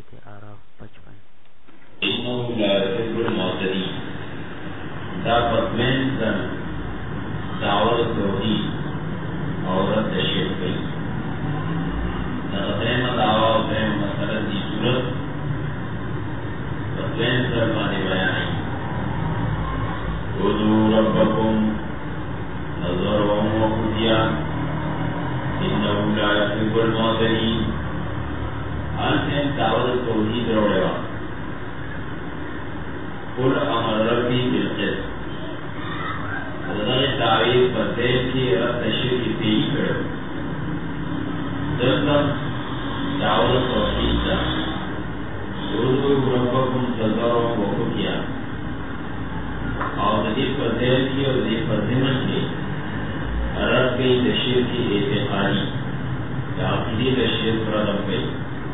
آیت اعراف 55. انه لا يحب المعتدين. دا فتوین زن دعوت توحید عورت تشریف گئی. نقطین دعوی و درم مسئلہ دی صورت فتوین زن مانے بیانی. ادعوا ربکم نظرا وخفیا انه لا يحب المعتدين. آنچین دعوت توحید روڑے وا قل امر ربی بالقسط. حضرت تعریف بدیل کی رب تشریف کی تیئی کرو. دلتم دعوت توحید دا ادعوا ربکم نظرا وخفیا اور دی بدیل کی اور دی بدمن کی رب کی تشریف کی اعتقادی عقیدی تشریف رب گئی.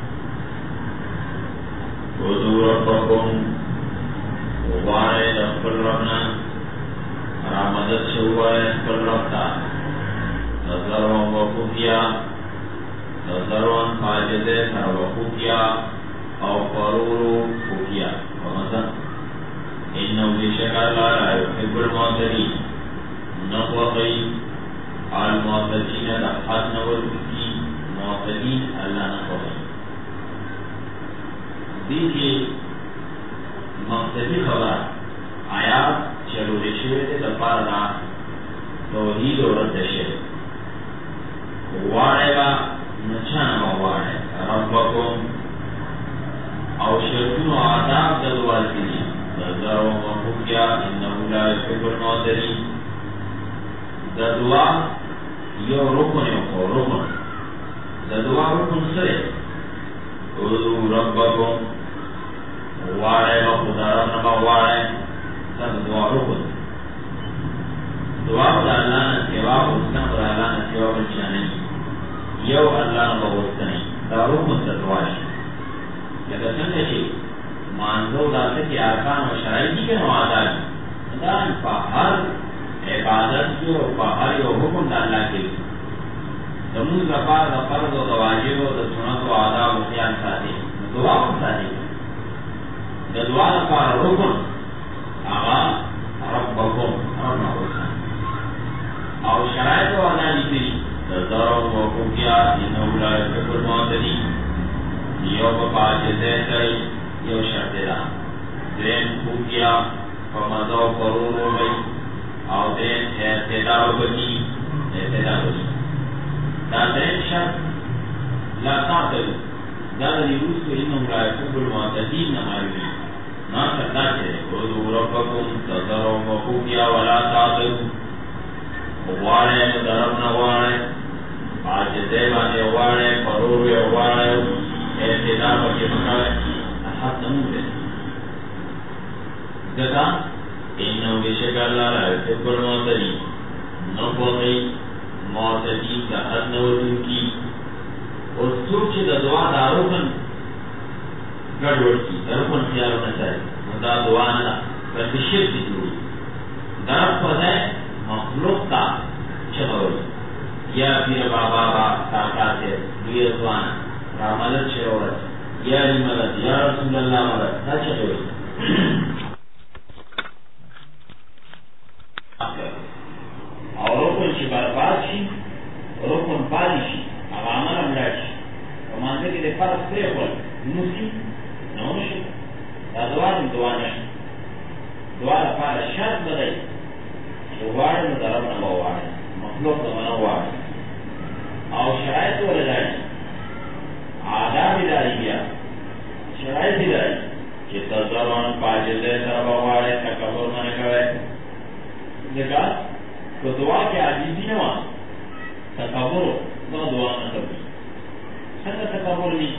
ادعوا ربکم وغارے دخل ربنا رامدد شوائے دخل ربتا نظرون وقوفیا نظرون فاجدے سر وقوفیا او فرورو خوفیا ومثل انہو بشکر لا يحب المعتدین نقوقی المعتدین لحد نورکی معتدین اللہ نقوقی. دیکھئے مقصدی خبر آیات چلو رشوے دے دفار دا توحید و رد شے وارے گا نچانا وارے ربکم او شرکون و آداب دلوال کلی نظر و مخوکیا انہو لا يحب المعتدین. دعا یو رکن یو رکن دعا رکن سرے ادعوا ربکم وارے و خدا رب نبا وارے سب دعا رکن. دعا خدا اللہ نے سوا حسن خدا اللہ نے سوا بچہ نہیں یو اللہ نبا حسن نہیں دا رکن دا دعا شی. لگا سنگا چی مانزو داسے کی آرکان و شرائع کی کہ نوازا جی دان پا ہر عبادت کی و پا ہر یو حکم دا اللہ کے دموز رفار دا فرض و دا واجب و دا سنت و آداب و خیال ساتھی دعا خود ساتھی دعا لپار رکن آغا ربکم ربنا حسن او شرائط و عدالی تری دردار و موقوفیا انہو لا يحب المعتدین. یو بپاچ زیتر یو شرط دا دین خوکیا فمدو قرور ہو گئی او دین اعتدار بکی دا دین شرط لا تعتدو دا دیوز کو انہو لا يحب المعتدین نمائی نا کرتا چھے ادعوا ربکم نظرا وخفیا ولا تعتدوا وارے مدرب نوارے عاجزے بانے وارے فرور وارے اعتدار بکی مکاوے حد نمو دے دکا انہو بشک اللہ لا يحب المعتدین نبوغی معتدین دا حد نوردن کی اور سوچ دا دعا دا رکن گڑوڑ کی درکن خیال ہونا چاہیے دا دعا نہ بلکہ شرک کی جوڑی درب پر ہے مخلوق کا چہر یا پیر بابا با طاقات ہے دوی ازوان رامدد شعورت یا علی مدد یا رسول اللہ مدد تا چہر اور رکن چی برباد شی رکن پالی شی عوامر املاک شی ومانده که ده فرق سره خول نوسی نوشی دا دوارم دوانشی دوار پار شرط بدهی وارد مدرب نبا وارد مخلوق دمانا وارد او شرائط ولداری آدابی داری بیا شرائطی داری که تظران پاجزه سربا وارد تکبر منکوه دکا تو دعا کی عجیبی نوا تکبر دو دعا نکبی سنگا تکبر نی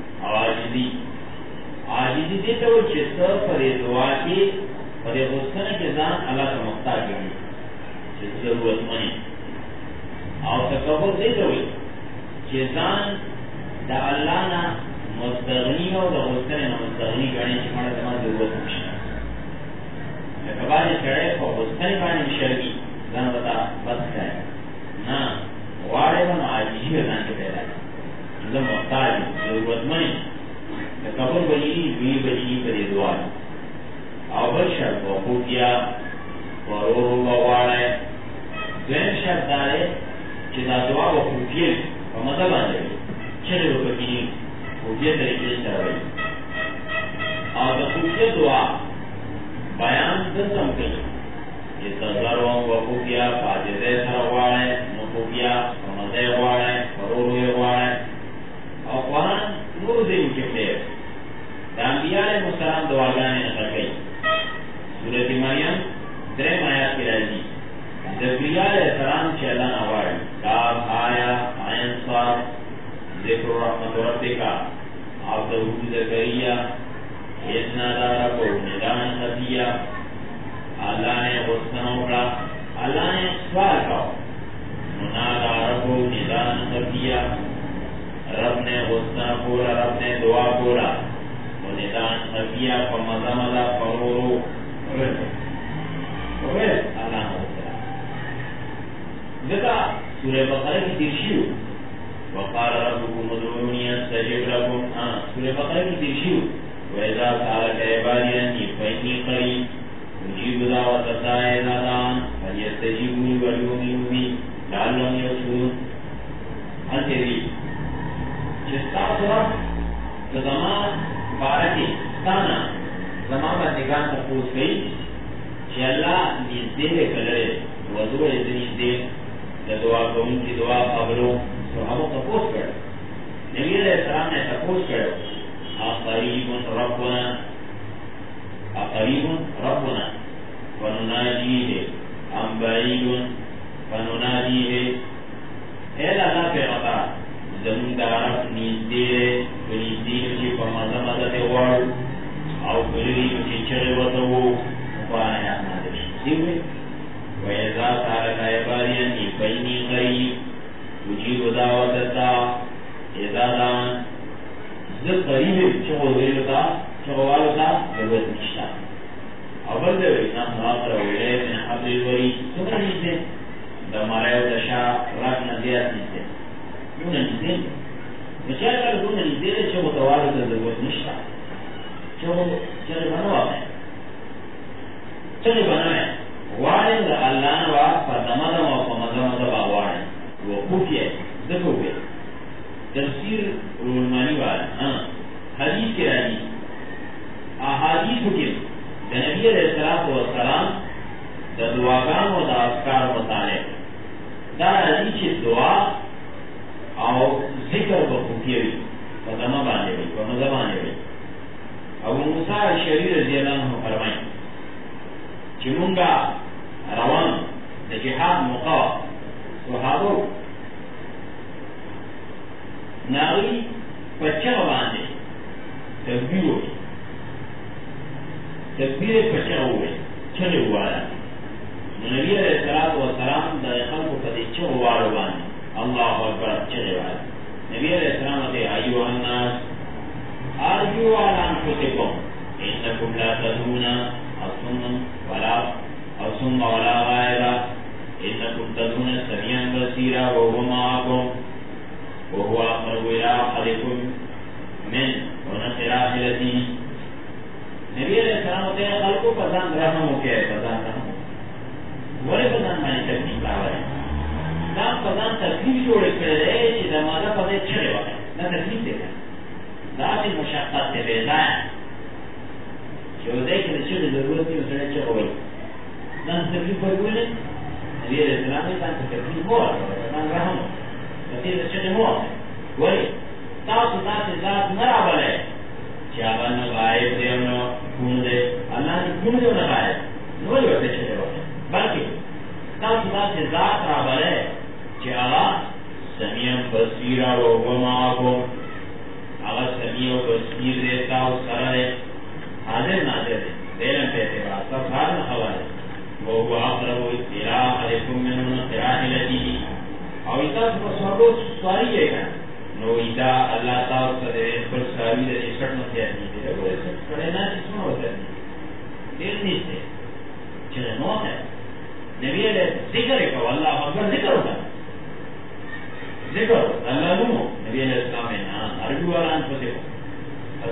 عاجزی دیتا ہو چیسر پر دعا کی پر حسن کے ذان اللہ کا محتاج گئی جس ضرورت منی اور تکبر دیتا ہوئی چیزان دا اللہ نا مستغنی ہو دا حسن نا مستغنی گئی چمارا تمہارا ضرورت مشنا لکباری کڑے کو حسن پانی مشرگی ذان بتا بس کرے نا وارے من عاجزی ذان کے پیدا ہے محتاج ضرورت منی قبر بنی وی بنی پر دعا اول شرط وقوفیا ورور بواڑے دویم شرط دارے کہ دا دعا وقوفیے ومطلب آنے چلے وقوفی خوفیہ طریقے سے روئی اور دا خوفیہ دعا بیان دسم کئی یہ تذروں وقوفیہ فاجدے سرواڑے نقوفیہ ومدے واڑے وروروی واڑے اور قرآن نور دے مکملے دا انبیاء علیہ السلام دعاگانے نقل گئی سورت مریم درم آیات کی راضی زکریا علیہ السلام کے اللہ نوار کاب آیا آئین صاحب ذکر رحمت ربکا عبدہ زکریا اتنا دارا کو ندان خفیہ اللہ نے غصن اکڑا اللہ نے سوال کھاؤ منادا ربو ندان خفیہ رب نے غصن پورا رب نے دعا پورا ندان خفیہ فمزا مزا فرورو اللہ ذکا سورہ بقرہ کی ترشیو وقال ربکم ادعونی استجب لکم سورہ بقرہ کی ترشیو وَإِذَا سَأَلَكَ عِبَادِي عَنِّي فَإِنِّي قَرِيبٌ أُجِيبُ دَعْوَةَ الدَّاعِ إِذَا دَعَانِ فَلْيَسْتَجِيبُوا لِي وَلْيُؤْمِنُوا بِي لَعَلَّهُمْ يَرْشُدُونَ انتری جستا سورہ زمان بارکی تانا زمان بندگان تفوز گئی کہ اللہ نیزدے لے کلرے وضوع نیزدے دعا کو ان کی دعا قبلوں صحابوں تفوز کر نبی علیہ السلام نے تفوز کر اقریب ربنا فنناجیہ ام بعید فنناجیہ اے اللہ پیغمبر زمین دارف نیزدے نیزدے چی پمازا مدد وار او کلری چی چرے وطو قرآن آیات نازل دیوئے وَإِذَا سَأَلَكَ عِبَادِي عَنِّي فَإِنِّي قَرِيبٌ أُجِيبُ دَعْوَةَ الدَّاعِ إِذَا دَعَانِ زد قریب چغوالو تا ضرورت نشتا اول دوی نمراقر ویلے من حبل الورید سمرا نیزدے دا مرائی و دشا راک نزیاد نیزدے یون نیزدے نشاید کار دون نیزدے دے چغو توالو تا ضرورت نشتا چغو بنوا ہے چغو بنوا ہے وارن دا اللہ نوا فدمدم و فمدمدم باوارن وقوفی ہے ذکر ہوئے تفسیر رولمانی والا حدیث کے راجی احادیث حکم دا نبی علیہ السلام دا دعاگان و دا اذکار مطالعہ دا حدیث چی دعا او ذکر بخوفی ہوئی فدمہ باندے ہوئی فمدہ باندے ہوئی ابو موسیٰ شریع رضی اللہ عنہ فرمائیں چی منگا روان دا جہاد مقاو صحابو ناغی پچھا باندے تکبیر ہوئی تکبیر پچھا ہوئے چھلے ہوا ہے نبی علیہ السلام دا خلق کو قدی چھو وارو باندے اللہ اکبر چھلے ہوا ہے نبی علیہ السلام تے ایوہ الناس آرجو علی انفسکم انکم لا تدون اصم ولا غائرہ انکم تدون سمیعا بصیرا وهو معکم وهو أقرب إلى أحدكم من ونصر آخرته نبی علیہ السلام ہوتے ہیں خلق کو پسند رحم ہو کیا ہے پسند رحم ولی پسند میں نے تکلیف لاؤ ہے نام پسند تکلیف چھوڑے کرے رہے چی دماغا پسند چھڑے ہوئے نہ تکلیف دے گا ذاتی مشاقت سے بیدائیں کہ وہ دیکھ رہے چھڑے ضرورت کی اسے چھڑے ہوئی نہ تکلیف ہوئی ہوئی نبی علیہ السلام نے کہا تکلیف ہوا پسند رحم ہو کثیر چھڑے ہوا ولی تاسو تاسو ذات نرابل ہے چاہاں نغائب دے انہوں کون دے اللہ نے کون دے انہوں غائب نولی وقت چھتے ہوئے بلکہ تاسو تاسو ذات رابل ہے چاہاں سمیع بصیرہ و معاکم آغا سمیع و بصیر دیتا و سرہ ہے حاضر ناظر ہے دیلن پیتے بات سب سارن خوالے وہ اقرب اتراء علیکم منون قراء لدی اور اتاس پر سوالو سواری ہے کہ نو ایتا اللہ تعالی صدر پر ساوی در اسکٹ مطیات نہیں دے وہ اسکٹ کڑے نا جسمہ ہوتا نہیں دیر نہیں سے چلے نو ہے نبی علیہ ذکر ہے کہ اللہ اکبر ذکر ہوتا ذکر اللہ نمو نبی علیہ السلام ہے عربی والان پتے ہو فضان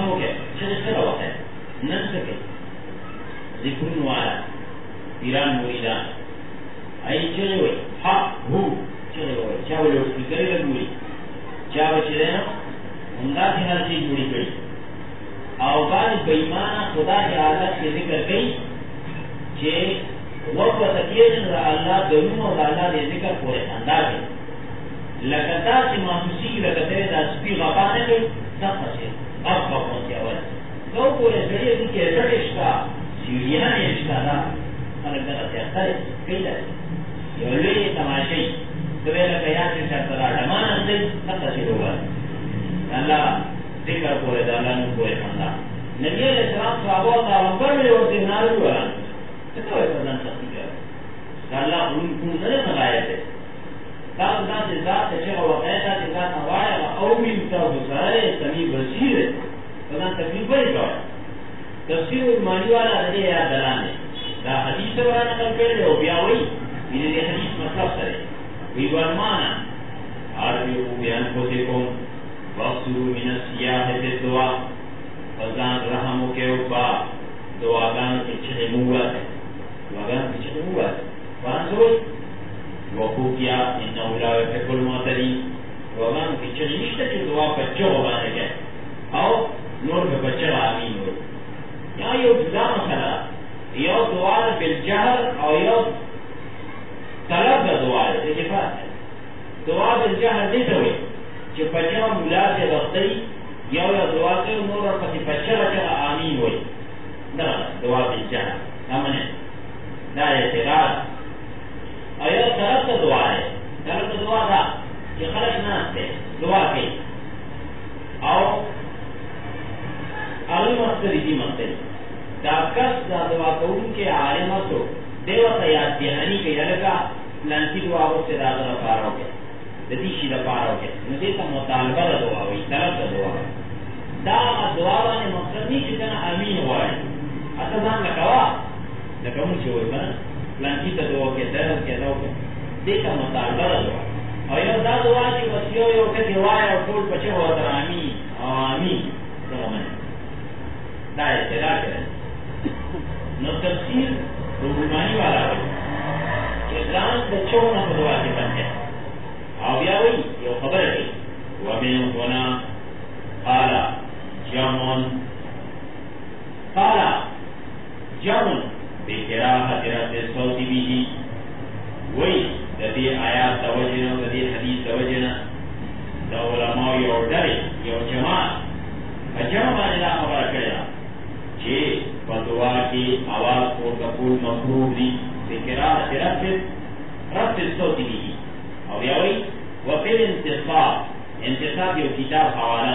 رحموں کے چلے سر وقت ہے نن سکے ذکرون والا پیران مریدان آئی چلے ہوئے حق ہو چلے ہوئے چاہو لوٹ کی کرے لگوئی چاہو چلے نا اندہ کی ہر چیز جوڑی کری اوقات بیمانہ خدا کے حالت سے ذکر گئی کہ وقت تکیجن را اللہ دنوں اور اللہ دے ذکر پورے انداز ہے لگتا سے محسوسی لگتے دا سپی غبانے کے سب سے اب بہت سے اول تو پورے ذریعے دی کہ رٹشکا سیڑیاں اشکا دا خلق دا سیاستہ ہے کئی دا یہ لئے تماشی تو یہ لکہ یاسر شرطرہ ڈمان اندے سب سے ہوگا اللہ ذکر پورے دا اللہ نو پورے خاندہ نبی علیہ السلام صحابہ و تعالیٰ میں اور دنارو وران تو ہے پردان سختی کر اللہ ان کو نظر نگائے تھے تاک ذات ذات چگہ وقیدہ ذات نوائے اومی متعب سارے سمیع بصیر ہے پردان تکلیف بڑی کر تفسیر المانی والا رضی یاد دلانے دا حدیث ورہ نقل کرے ہو بیاوئی انہیں یہ حدیث مطلب سرے وی برمانا عربیو بیان کو دیکھوں وقصرو من السیاحت دعا فضان رحمو کے اوپا دعاگان کے چھنے موت ہے دعاگان کے چھنے موت ہے فانسوئی وقو کیا انہو لا یحب المعتدین دعاگان کے چھنے نشتہ کی دعا بچہ ہوگانے گئے او نور پہ بچہ آمین ہوئی یہاں یہ جدا مسئلہ یہ دعا بالجہر اور یہ طلب دعا ہے یہ بات ہے دعا بالجہر دیتا ہوئی کہ بچہ ملا سے وقتی یا دعا سے نور اور پسی بچہ بچہ آمین ہوئی دعا بالجہر نمانے نا اعتراض اور یہ طلب کا دعا ہے طلب کا دعا تھا کہ خلق ناس تھے دعا کی اور عالم مقصد کی مقصد دا کس دا دعا کون کے عالم مقصد دیوتا یاد دیہانی کے یلکا لانتی دعا وقت سے داغ رفار ہو گئے دتیشی دفار ہو گئے نزیتا مطالبہ دا دعا ہوئی طلب دا دعا ہوئی دا دعا وانے مقصد نہیں چکنا امین ہوا ہے اتا دان لکوا لکون چی ہوئی بنا لانتی تا دعا کے درد کے دعا کے دیتا مطالبہ دا دعا اور یہ دا دعا کی وسیعو یو کہ دیوائی اور کول پچے ہوا در آمین آمین تو ہمیں دا اعتراض کریں نو تفسیر رومانی والا ہوئی کہ ځان د چو نه په دعا کې بند او بیا وایي یو خبره کوي ومن هنا قال جمع بقراءة رد الصوت به وایي د دې آیات د وجې نه د دې حدیث د وجې نه د علماو یو ډلې یو جماعت په جمع باندې دا خبره کړې ده چې په دعا کې اواز پورته کول مکروه دي بقراءة رد الصوت به او بیا وایي وفي انتصاب یو کتاب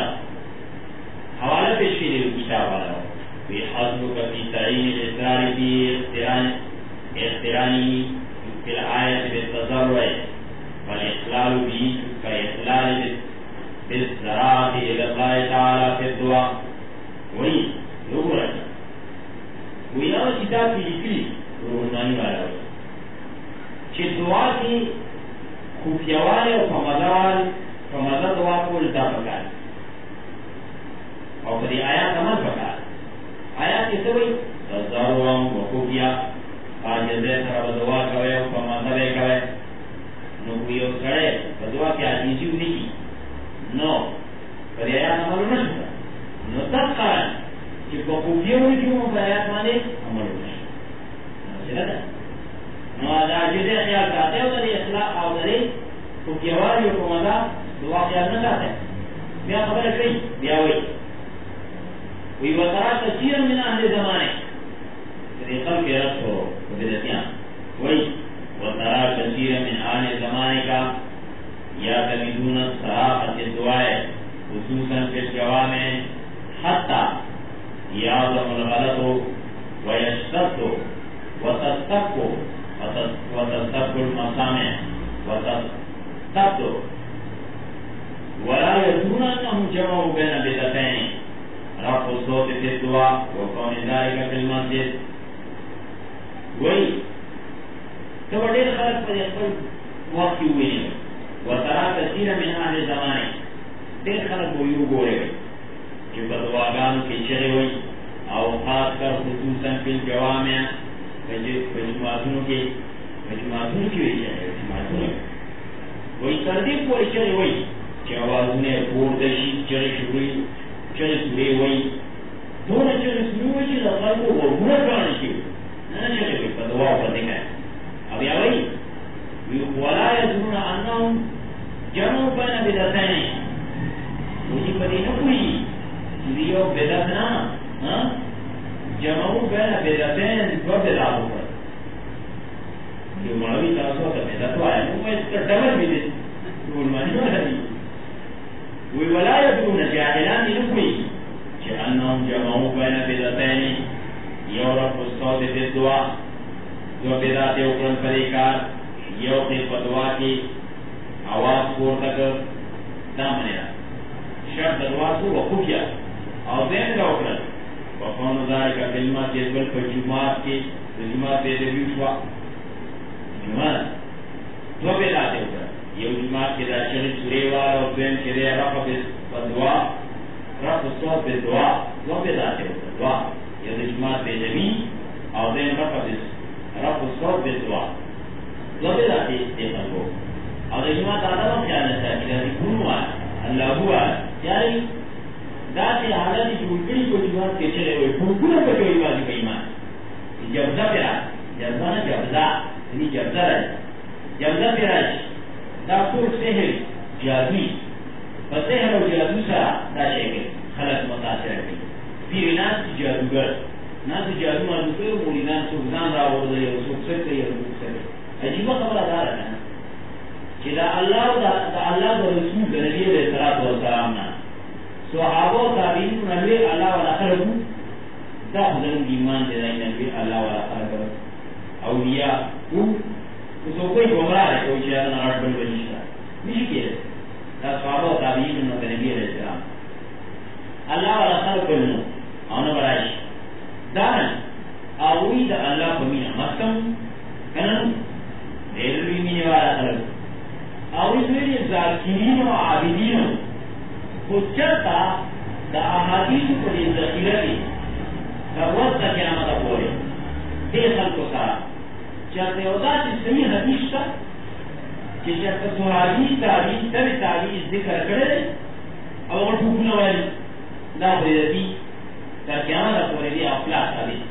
حوالہ پیش کی لیو کتاب والا وی حضرک فی تعین الاسرار فی اخترانی فی الآیت بالتضرع والاخلال بی فاخلال بالزراعت الى اللہ تعالی فی الدعا وی لوگ رکھا وی نام کتاب کی لکلی روزانی والا وی چھ دعا کی خوفیوالے اور فمزہ دعا کو الٹا پکار اور پھر آیات عمل پکار آیات کیسے ہوئی تضرعاں و خوفیہ آجزے سر دعا کوئے اور فمزہ بے کوئے نو کوئی اور سڑے دعا کی عزیزی ہوئی کی نو پھر آیات عمل نہ شکا نو تب قرآن کہ خوفیہ ہوئی کیوں پر آیات مانے عمل نہ شکا نو آجزے خیال کرتے ہو تری اخلاق آوزرے تو کیواری کو مزا دعا خیال نہ کرتے بیا خبر کئی بیا وی وطرا کثیر من اہل زمانے کہ خلق رس ہو بدتیاں وی وطرا کثیر من اہل زمانے کا یا تمیدون صراحت دعائے خصوصاً فی الجوامع حتی یعظم الغلط ویشتد وتستق المسامع وتستبد ولا يدون أنهم جمعوا بين بدعتين رفع الصوت في الدعاء وكون ذلك في المسجد وہی تو ډېر خلک په خپل وخت کې ویني وترى كثير من اهل زمانه ډېر خلک وایو ګوري چې په دعاګانو اذانوں کے چرے ہوئی اور خاص کر خصوصاً فی الجوامع جماعتوں کی ہوئی جماعتوں وہی تردید کو چرے ہوئی کہ آوازوں نے بوردشی چرے شروعی چرے سورے ہوئی دونوں چرے سورے ہوئی چیز اپنا کو غربونہ کرنے کی نہ چرے ہوئی پر دعا پر دیکھا ہے اب یا وہی ولا يظنون انهم جمعوا بين بدعتين مجھے پتہ نہ کوئی لیو بدعتنا جمعوا بين بدعتين دو بدعتوں پر جو مولوی تاسو ته بدعت وایا نو اس کا ڈبل بھی دے ټول معنی نه دی وی ولا يظنون جاهلان نقوي انهم جمعوا بين بدعتين يورب الصوت بالدعاء دو بدعت وکړل پریکار یو کې پدوا کې आवाज پورته کړ دا منیا شرط دروازه وقوفیا او دین دا وکړل په کومه ځای کې کلمه چې بل په جمعات کې جمعات دې دی شو جمعات دو بدعت وکړل یو جمعات کې دا شری سوري وار او دین کې دی رفع بدوا رفع صوت بدوا دو بدعت وکړل دعا یو جمعات دې دی او دین رفع صوت بدوا لبے لاتے دیکھا کو اور جماعت آدم خیال ہے کہ کون ہوا اللہ ہوا یعنی ذات حالت جوڑی کو جماعت کے چلے ہوئے پورا کو کوئی بات نہیں مان جبزہ پیرا جبزہ نہ جبزہ یعنی جبزہ ہے جبزہ پیرا داخل سحر جادوی سحر اور جادو سا داشے گئے خلق متاثر ہے پھر ناس جادوگر ناس جادو مانو کو مولیدان سوزان راو دے سوک سکتے یا روک سکتے عجیب خبر دار ہے کہ دا اللہ دا رسول نبی علیہ الصلوۃ والسلام نا صحابہ تابعین نبی اللہ ولا خلق دا خدای ایمان دے نبی اللہ ولا خلق اولیاء کو کوئی گمراہ ہے کوئی چیز نہ اڑ بن بنشتا نہیں کہ دا صحابہ تابعین نبی علیہ السلام اللہ ولا خلق نو انا براش دا اوی دا اللہ کو مینا مستم کنا دلوی مینے والا خلق اور اس میں ذاکرین و عابدین کو چرتا دا احادیث کو دی ذخیرہ دی دا وقت دا قیامت پورے دے خلق کو سارا چرتے ہوتا چیز صحیح حدیث کا کہ چرتا صحابی تعبیز ذکر کرے اور ٹھوکنے والی دا خریدی دا قیامت پورے دی افلاس حدیث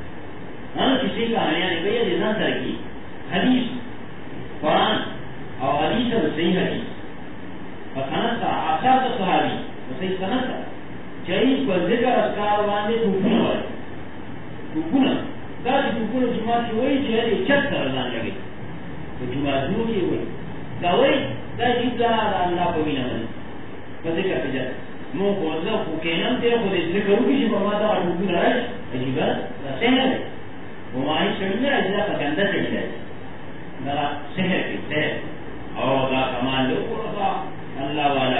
کسی کہانیاں نے کہی ہے سر کی حدیث قرآن اور حدیث ہے صحیح حدیث اور سنت کا آثار کا صحابی وہ صحیح سنت کا چاہیے پر ذکر اذکار باندھے ٹوکنا والے ٹوکنا داس ٹوکنا جماعت کی وہی چہرے چت کر جان لگے تو جماعت کی وہی دا وہی دا جیتا اللہ کو بھی نہ مل کدے کا تجا مو کو ذا کو کینم تے کو ذکر بھی جو بابا دا ٹوکنا ہے عجیب ہے صحیح ہے وہ ماہی سمجھنا اجلا کا گندا چڑھ جائے ذرا سحر کی سحر اور دا کمال لوگ کو اللہ والا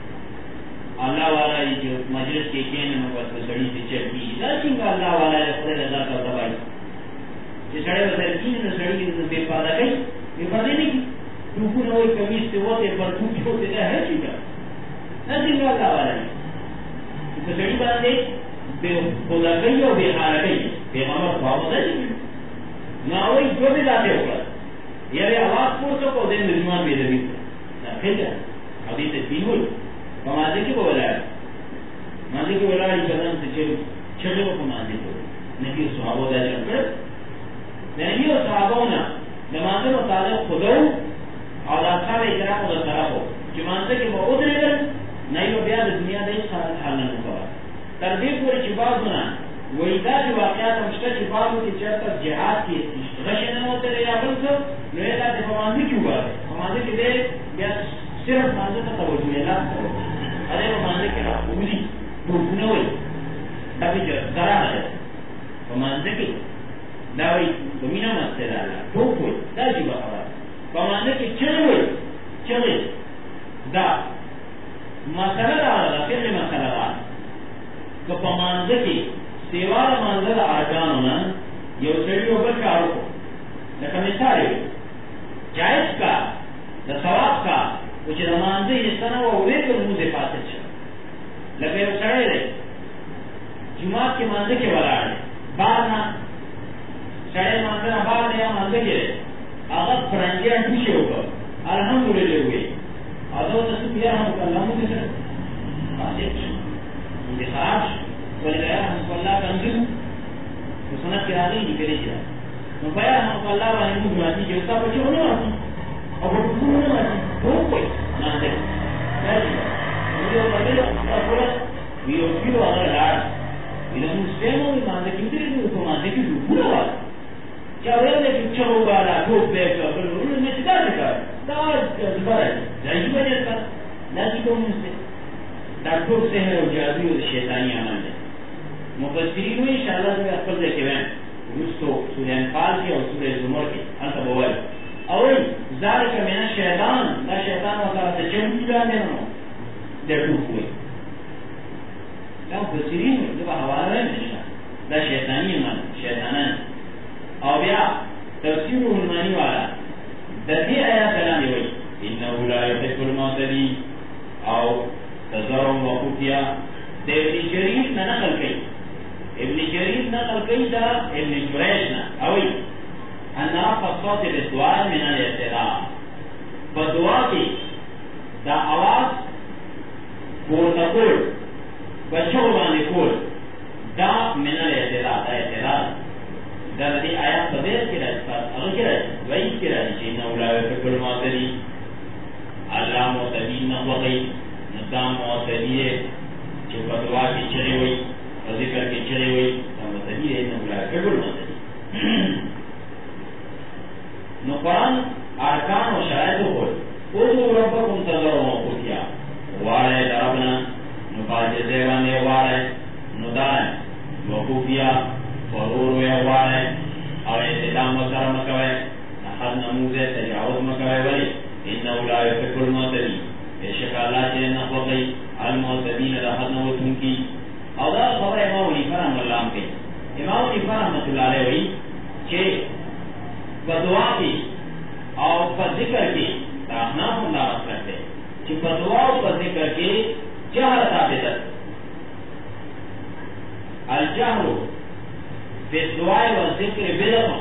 جو مجلس کے کین میں بس سڑی سے چڑھی لیکن اللہ والا ہے خود رضا کا دبائی یہ سڑے وسائل کی نے سڑی بے پادا گئی یہ پتہ نہیں کہ تو نہ کوئی کمیز سے ہوتے پر تو کیوں دیتا ہے چیزا لیکن اللہ والا ہے تو سڑی بات ہے بے خدا گئی اور بے حال گئی بے ہمارا بھاؤ ہے نہ وہی جو بھی لاتے ہوگا یہ آواز پور سکو دن مجموعہ بے دبی پھر کیا ابھی سے تین ہوئی ماضی کی بولا ہے ماضی کی بولا ہے قدم سے چھڑے کو ماضی کو نہیں صحابہ دا چکر نہیں وہ صحابہ نا نمازوں و تعلق خودو اور اصحاب اکرام و طرف ہو جمانتے کہ وہ ادھر گئے نہیں وہ بیاد دنیا دے حال نہ ہوا تربیت پوری چپاؤ سنا وہی دا جو واقعات مشکل چپاؤ کی چرتا جہاد کی رشن نہ ہوتے رہے یا بلکہ نویتا دے فماندی کیوں بات ہے فماندی کی دے یا صرف ماندے تا توجہ اللہ ارے وہ ماندے کے رہا اولی ٹوٹنے ہوئی تاکہ ذرا ہے فماندے کی داوئی دمینہ مستے ڈالا ٹوک ہوئی دا جیبا خبر فماندے کی چلے ہوئی چلے دا مسئلہ دا پھر مسئلہ دا کہ فماندے کی سیوار منظر آرکان ہونا یہ سڑی اوپر کارو کو لیکن مثال ہے جائز کا دا ثواب کا کچھ رمانزے اس طرح وہ ہوئے تو منہ سے فاسد چھا لیکن وہ سڑے رہے جماعت کے منزل کے وراڑے بعد نہ سڑے منزل بعد یا منزل کے اگر فرنجیاں ٹوشے ہو کر الحمدللہ ہوئے ادو تو پیا ہم اللہ مجھے سر فاسق ان کے خراب بولے گیا ہم کو اللہ کا انجل تو سنت کے آگے نہیں کرے گیا تو بیا ہم کو اللہ والی مجھ ماتی جو اس کا بچے ہونے والی اور وہ کچھ ہونے والی وہ کوئی نہ دے مجھے وہ بڑے پورا ویو اگر لار یہ مسلموں میں مانتے کیونکہ نہیں تو مانتے کہ پورا بات کیا وہ ہے کہ چھو والا ٹوپ بیک کر انہوں نے سکھا دیا داج دوبارہ جائیں بجے کا لاجی کو من سے ڈاکٹر سے ہے اور جادو اور شیطانی عمل ہے مفسرین میں انشاءاللہ سے اکبر دیکھے ہیں اس تو سورہ انفال کے اور سورہ زمر کے انت بوال اور ذالک من الشیطان لا شیطان وقت تجمع جانے ہوں در ٹوپ ہوئے کیا مفسرین میں جب حوالہ ہے نشا لا شیطانی عمل شیطانان اور بیا تفسیر علمانی والا درہی آیا کلامی ہوئی انہو لا یحب المعتدین او تظرم وقوتیا ابن جریر نا نقل کئی ابن جریر نقل کئی دا ابن جریش نا اوی انہا فصوت بالدعاء من الاعتراء فدعا کی دا آواز بورتا کول بچوں بانے کول دا من الاعتراء دا اعتراء در دی آیات تبیر کی رجفت اگر کی رجفت وعید کی رجفت انہو لا یحب المعتدین اللہ معتدین نقوقی نظام معتدی ہے جو بدعا کی چلے ہوئی اور ذکر کی چلے ہوئی تو معتدی ہے انہو لا یحب المعتدین نو قرآن ارکان و شرائط کو اوزو ربکم تضرعون کو کیا وارے دربنا نو باجے زیوانے وارے نو دائیں وقوفیا فرور ہوئے وارے اور اعتدام و سر مکوے حد نموزے تجاوز مکوے ولی انہو لا یحب المعتدین بے شک اللہ چلے نقوقی المعتدین حد نوتن کی اور دا خبر امام حنیفہ رحمۃ اللہ عنہ کے امام حنیفہ رحمۃ اللہ علیہ ہوئی کہ بدعا کی اور پر ذکر کی احناف اللہ رکھتے کہ بدعا اور پر ذکر کی جہر ثابت الجہر بالدعاء والذکر بدعہ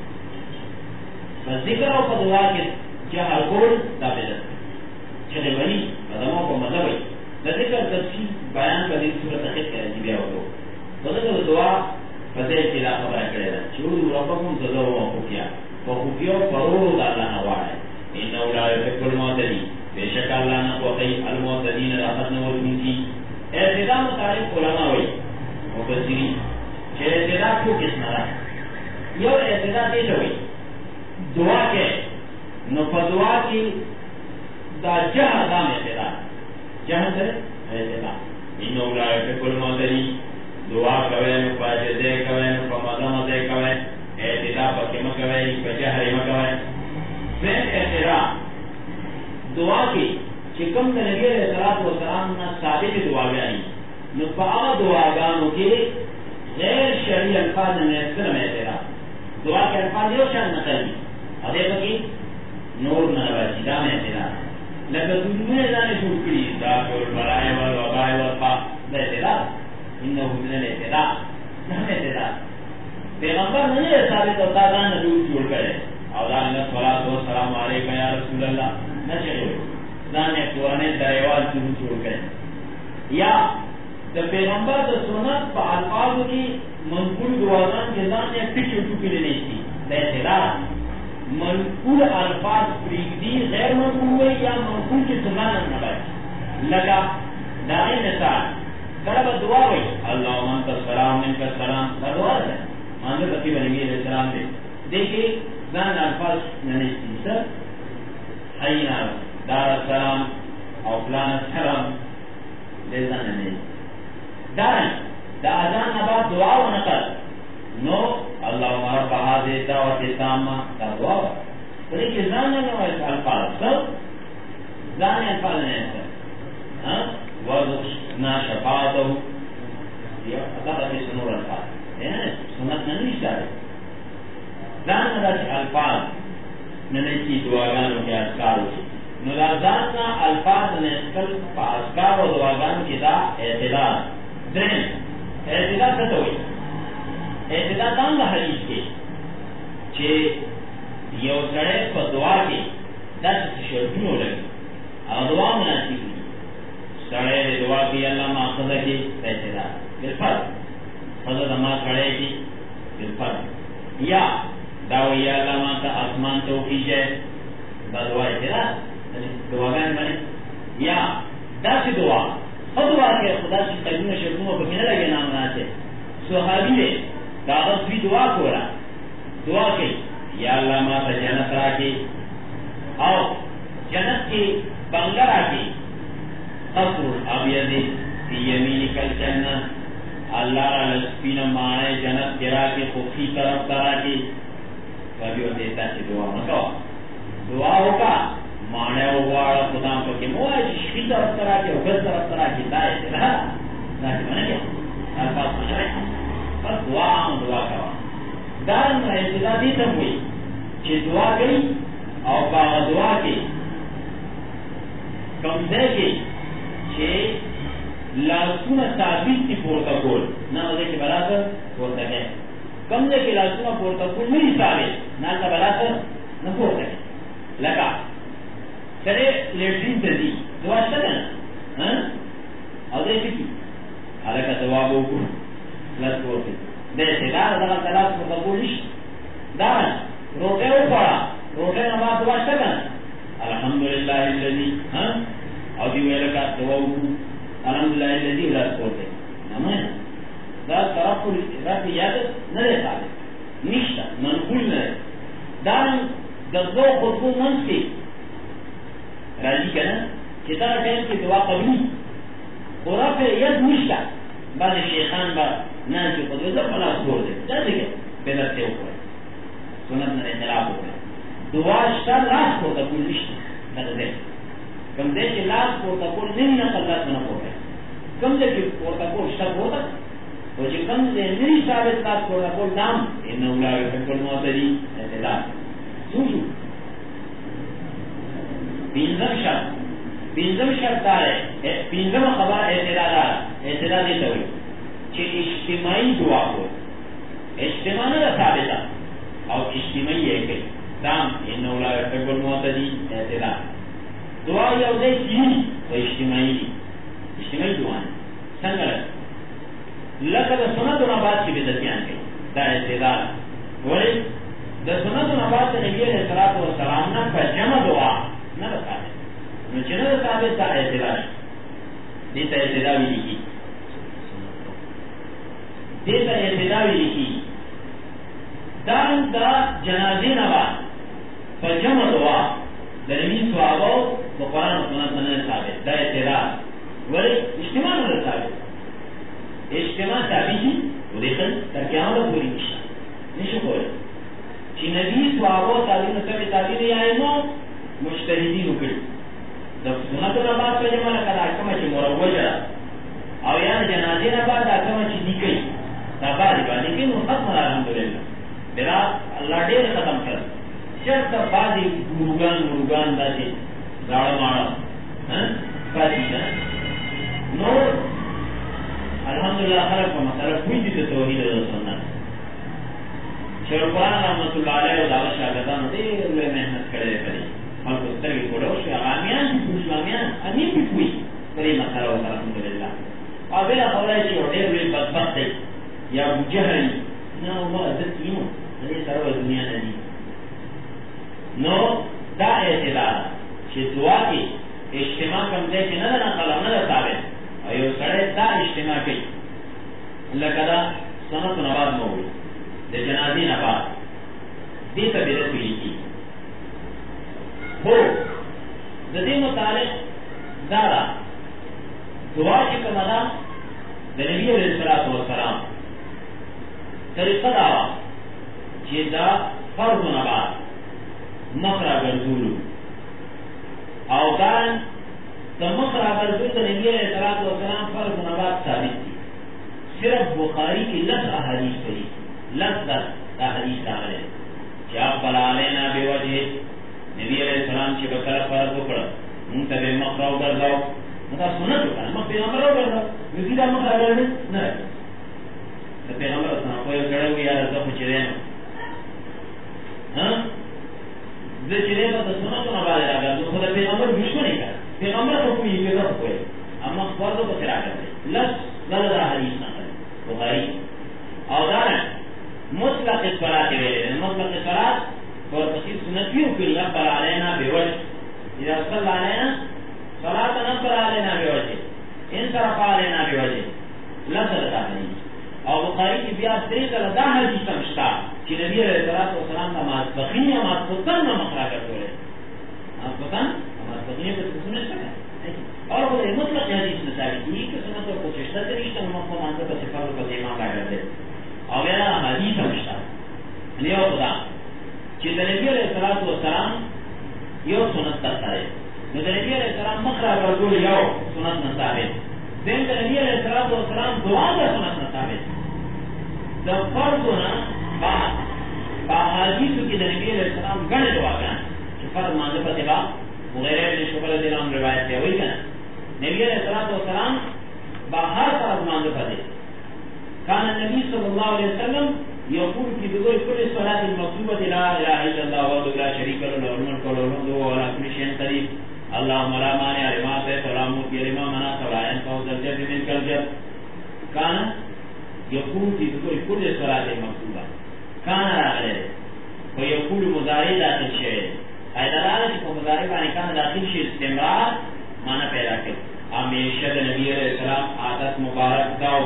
ذکر اور بدعا کے جہر کول ثابت چلے بنی قدموں کو مطلب ہے ذکر تفصیل بیان کا دن صورت اخیر کرے جی بیا ہو تو دعا فضیل کی لا خبر کرے گا چور ربکم تضرعون وخفیا وخفیا فرور اللہ نوار ہے انہو لا یحب المعتدین بے شک اللہ نقوقی المعتدین راحت نوتن کی اعتداء متعلق علماء ہوئی مفسرین کہ اعتداء کیوں کس نرا ہے یہ اعتداء دیتا ہوئی دعا کے نفع دعا کی دا جہاں دام اعتداء جہاں سے اعتداء انہو لا یحب المعتدین دعا کوئے نفع جدے کوئے نفع مدمدے کوئے اعتداء پکی مکوئے بجہر مکوئے میں اعتداء دعا کی چکم نبی علیہ السلام نے ثابت دعا بیانی نفع دعا گانوں کے غیر شرعی الفاظ میں اسلام اعتداء دعا کے الفاظ یہ شان نقل ادے بکی نور نبی دام اعتداء لکہ دنیا جانے چھوٹ کری داخل برائے والوبائے والفا اعتداء انہو من الاعتداء نام اعتداء پیغمبر نہیں ہے ثابت ہوتا تھا نبی چھوڑ کرے اولاد صلاۃ و سلام علیکم یا رسول اللہ نہ چلے دانے قرآن دریوال چھوڑ کرے یا جب پیغمبر تو سنت پا الفاظ کی منقول دعاگان کے دانے پچھو چکی لینے تھی اعتداء منقول الفاظ پریگدی غیر منقول ہوئی یا منقول کی سنانت نبائی لگا دائی مثال طلب دعا ہوئی اللہم انت السلام منک السلام دا دعا ہے مانگر رقیب علیہ السلام دے دیکھیں دان الفاظ ننشتی سر حینا دار السلام او فلان السلام دیزان ننشتی دارن دا آزان نبات دعا و نقل نو اللہم رب حاضر دعوت تامہ دا دعا و لیکن زان الفاظ سب زان الفاظ ننشتی وَذُقْنَا شَفَاعَتَهُ یہ اطلاع کی سنور الفاظ سنت نہیں چاہے زان نداچ الفاظ ننچی دعاگانوں کے اذکاروں کی نلازاننا الفاظ نسکل پا اذکار و دعاگان کی دا اعتداد درین اعتداد ستوئی اعتداد دام دا حدیث کے چھے یو سڑے پا دعا کے دا سی شرطنو لگی اور دعا مناسب ہوئی سڑے دے دعا کی اللہ ما خدا کی اعتداد بالفرد خدا ما سڑے کی بالفرد یا دعوی یا اللہ ما تا آسمان توقی جائے دا دعا اعتداد دعا گان بنے یا دا سی دعا دعا کے خدا سی قدیم شرطنو کو کنے لگے نام ناسے صحابی دے داغت بھی دعا کو رہا دعا کی یا اللہ ما تا جنت را کی اور جنت کی بنگر را کی قصر ابیض فی یمینک الجنت اللہ را لسپین مانے جنت تیرا کی خوفی طرف ترا کی کبھی وہ دیتا سی دعا مکوا دعا ہوگا مانے ہوگا خدا پاکی موہ شفی طرف ترا کی وگز طرف ترا کی دائے ترہا لیکن مانے کیا الفاظ مجھے رہے بس دعا ہم دعا کروا دارن اعتداد دیتا ہوئی چھے دعا گئی اور باغ دعا کی کم دے کے چھے لاسون ثابت کی پورتا کول نا مدے کے براتر پورتا گئے کم دے کے لاسون پورتا کول نہیں ثابت نا تا براتر نا پورتا گئے لگا چلے لیٹرین سے دی دعا شدہ نا اور دے چکی حالکہ دعا بوکو لس پورتی دے اعتداد دغا تلاس پورتا کولیش دارن روٹے اوپڑا روٹے نماز دعا شدہ الحمدللہ اللذی اور دیوئے لکا دعا بوکو الحمدللہ اللذی لس پورتے نمائن دا طرف رب یادت نرے ثابت نشتا منقول نرے دارن دو خطبو منس کے راضی کنا چیتا ٹائم کی دعا قبلی اور رب ید نشتا بعد شیخان با نانچو قدوی دا پلاس بور دے جا دیکھے بیدر تے اوپر سنت نرے خلاف ہوگا دعا شتا لاس کو تکول نشتا نظر دے کم دے چی لاس کو تکول نہیں نقل لاس منہ ہو گئے کم دے چی کو تکول شتا ہوتا اور چی کم دے نہیں ثابت لاس کو تکول نام انہو لاوی فکر موتری اعتداد سوچو پینزم شرط دارے پینزم خبر اعتداد دیتا ہوئی چی اجتماعی دعا کو اجتماع نہ ثابتا اور اجتماعی ہے کہ دام انہو لاوی فکر موتری اعتداد دعا یو دے چیز تو اجتماعی دعا ہے سنگر لکہ دا سنت و نبات کی بدتیان کے دا اعتداد ولی دا سنت و نبات نبی علیہ السلام نا پر جمع دعا نہ رکھا ہے نچنہ دا ثابت دا اعتداد دیتا اعتداوی لکی دارن دا جنازی نبات پر جمع دعا درمین صحابہ و قرآن و سنت منہ ثابت دا اعتداد ولی اجتماع نہ ثابت اجتماع ثابت ہی وہ دیکھن تاکہ آمدہ پوری نشو کوئی چی نبی صحابہ تعلیم سبی تعلیم آئے نو مجتہدین اکڑی جب سنت نبات پر جمع لکا دا اکمہ چی مروج را او یعنی جنازی نبات دا اکمہ چی دیکھئی نبات با لیکن وہ ختم الحمدللہ بلا اللہ دیر ختم کر شرط بعضی گروگان دا چی زاڑا مارا فاتی دا نو الحمدللہ خلق و مسئلہ کوئی دیتا توحید دا سنت شیخ قرآن رحمت اللہ علیہ و دعوت شاگردان دیر لئے محنت کرے پڑی ملک اتر کی کوڑا اس کے آمیان اسلامیان امین بھی کوئی پری مسئلہ ہوتا الحمدللہ اور بلا خورا ہے چیو دیر لئے بدبخت ہے یا جہری نا وہ عزت کیوں یہ سرو دنیا ندی نو دا اعتداد چی دعا کی اجتماع کم دے کی ندر قلم ندر ثابت اور یہ سڑے دا اجتماع کی اللہ کدا سنت و نباد مولی دے جنازی نباد دیتا بیرت ہوئی کی ہو ددی متعلق دارا دعا کی کمدا نبی علیہ السلام طریقہ دعوا چیزا فرض نباد مخرا گرزولو او دارن دا مخرا گرزول دا نبی علیہ السلام فرض نباد ثابت تھی صرف بخاری کی لفظ احادیث پڑی لفظ احادیث داخل ہے کہ آپ بلا لینا بے وجہ نبی علیہ السلام چی بکر فرض اکڑا منتبہ مخراو گرزاو مطا سنت اکڑا مخراو گرزاو یکی دا مخراو گرزاو نا پیغمبر اسلام کوئی گڑھو گیا پچھلے چلے گا تو سنا تو نہ بارے آگا تو خدا پیغمبر دشمن نہیں کر پیغمبر کو کوئی یہ رب کوئی اما فردوں کو کرا کرتے لفظ غلط حدیث نہ کرے بخاری اور دارا مطلق الصلاة ویلے مطلق الصلاة اور پسی سنتیوں کے لیے پر علینا بیوجہ اذا صلی علینا صلاة نفر علینا بیوجہ انصرف علینا بیوجہ لفظ لتا نہیں اور بخاری کی بیاد طریقہ لدہ حدیث سمجھتا کہ نبی علیہ السلام کا ماسبقین یا ماسبقن میں مقرہ کرتے رہے ماسبقن ماسبقین کو سنت سکا اور وہ مطلق حدیث نسائی کی کہ سنتوں کو چشتہ سے رشتہ مقصد مانتا پر صفر پر امام کا کرتے اور میرا حدیث سمجھتا یعنی وہ خدا کہ نبی علیہ السلام یہ سنت کرتا ہے نبی علیہ السلام مقرہ کرتے یو سنت نصابت دین کا نبی علیہ السلام دعا کا سنت نصابت جب فرض ہونا حدیث کی نبی علیہ السلام گڑ دعا کرنا کہ فرض مانزے پر تبا مغیرہ نے شکر علیہ السلام روایت کیا وہی کہنا نبی علیہ السلام باہر فرض مانزے پر دے کان نبی صلی اللہ علیہ وسلم یقول کی دعوی کل صلاة المکتوبة لا الہ الا اللہ وحدہ لا شریک له له الملک وله الحمد وهو على كل شيء قدیر اللهم لا مانع لما اعطيت ولا معطي لما منعت ولا ينفع ذا الجد منك الجد کان یقول کی دعوی کل صلاة المکتوبة کان راغلے و یقول مضارع داخل شئے حیدرآن کو مضارع بانی کان داخل شئے استمرار معنی پیدا کر ہمیشہ نبی علیہ السلام عادت مبارک داو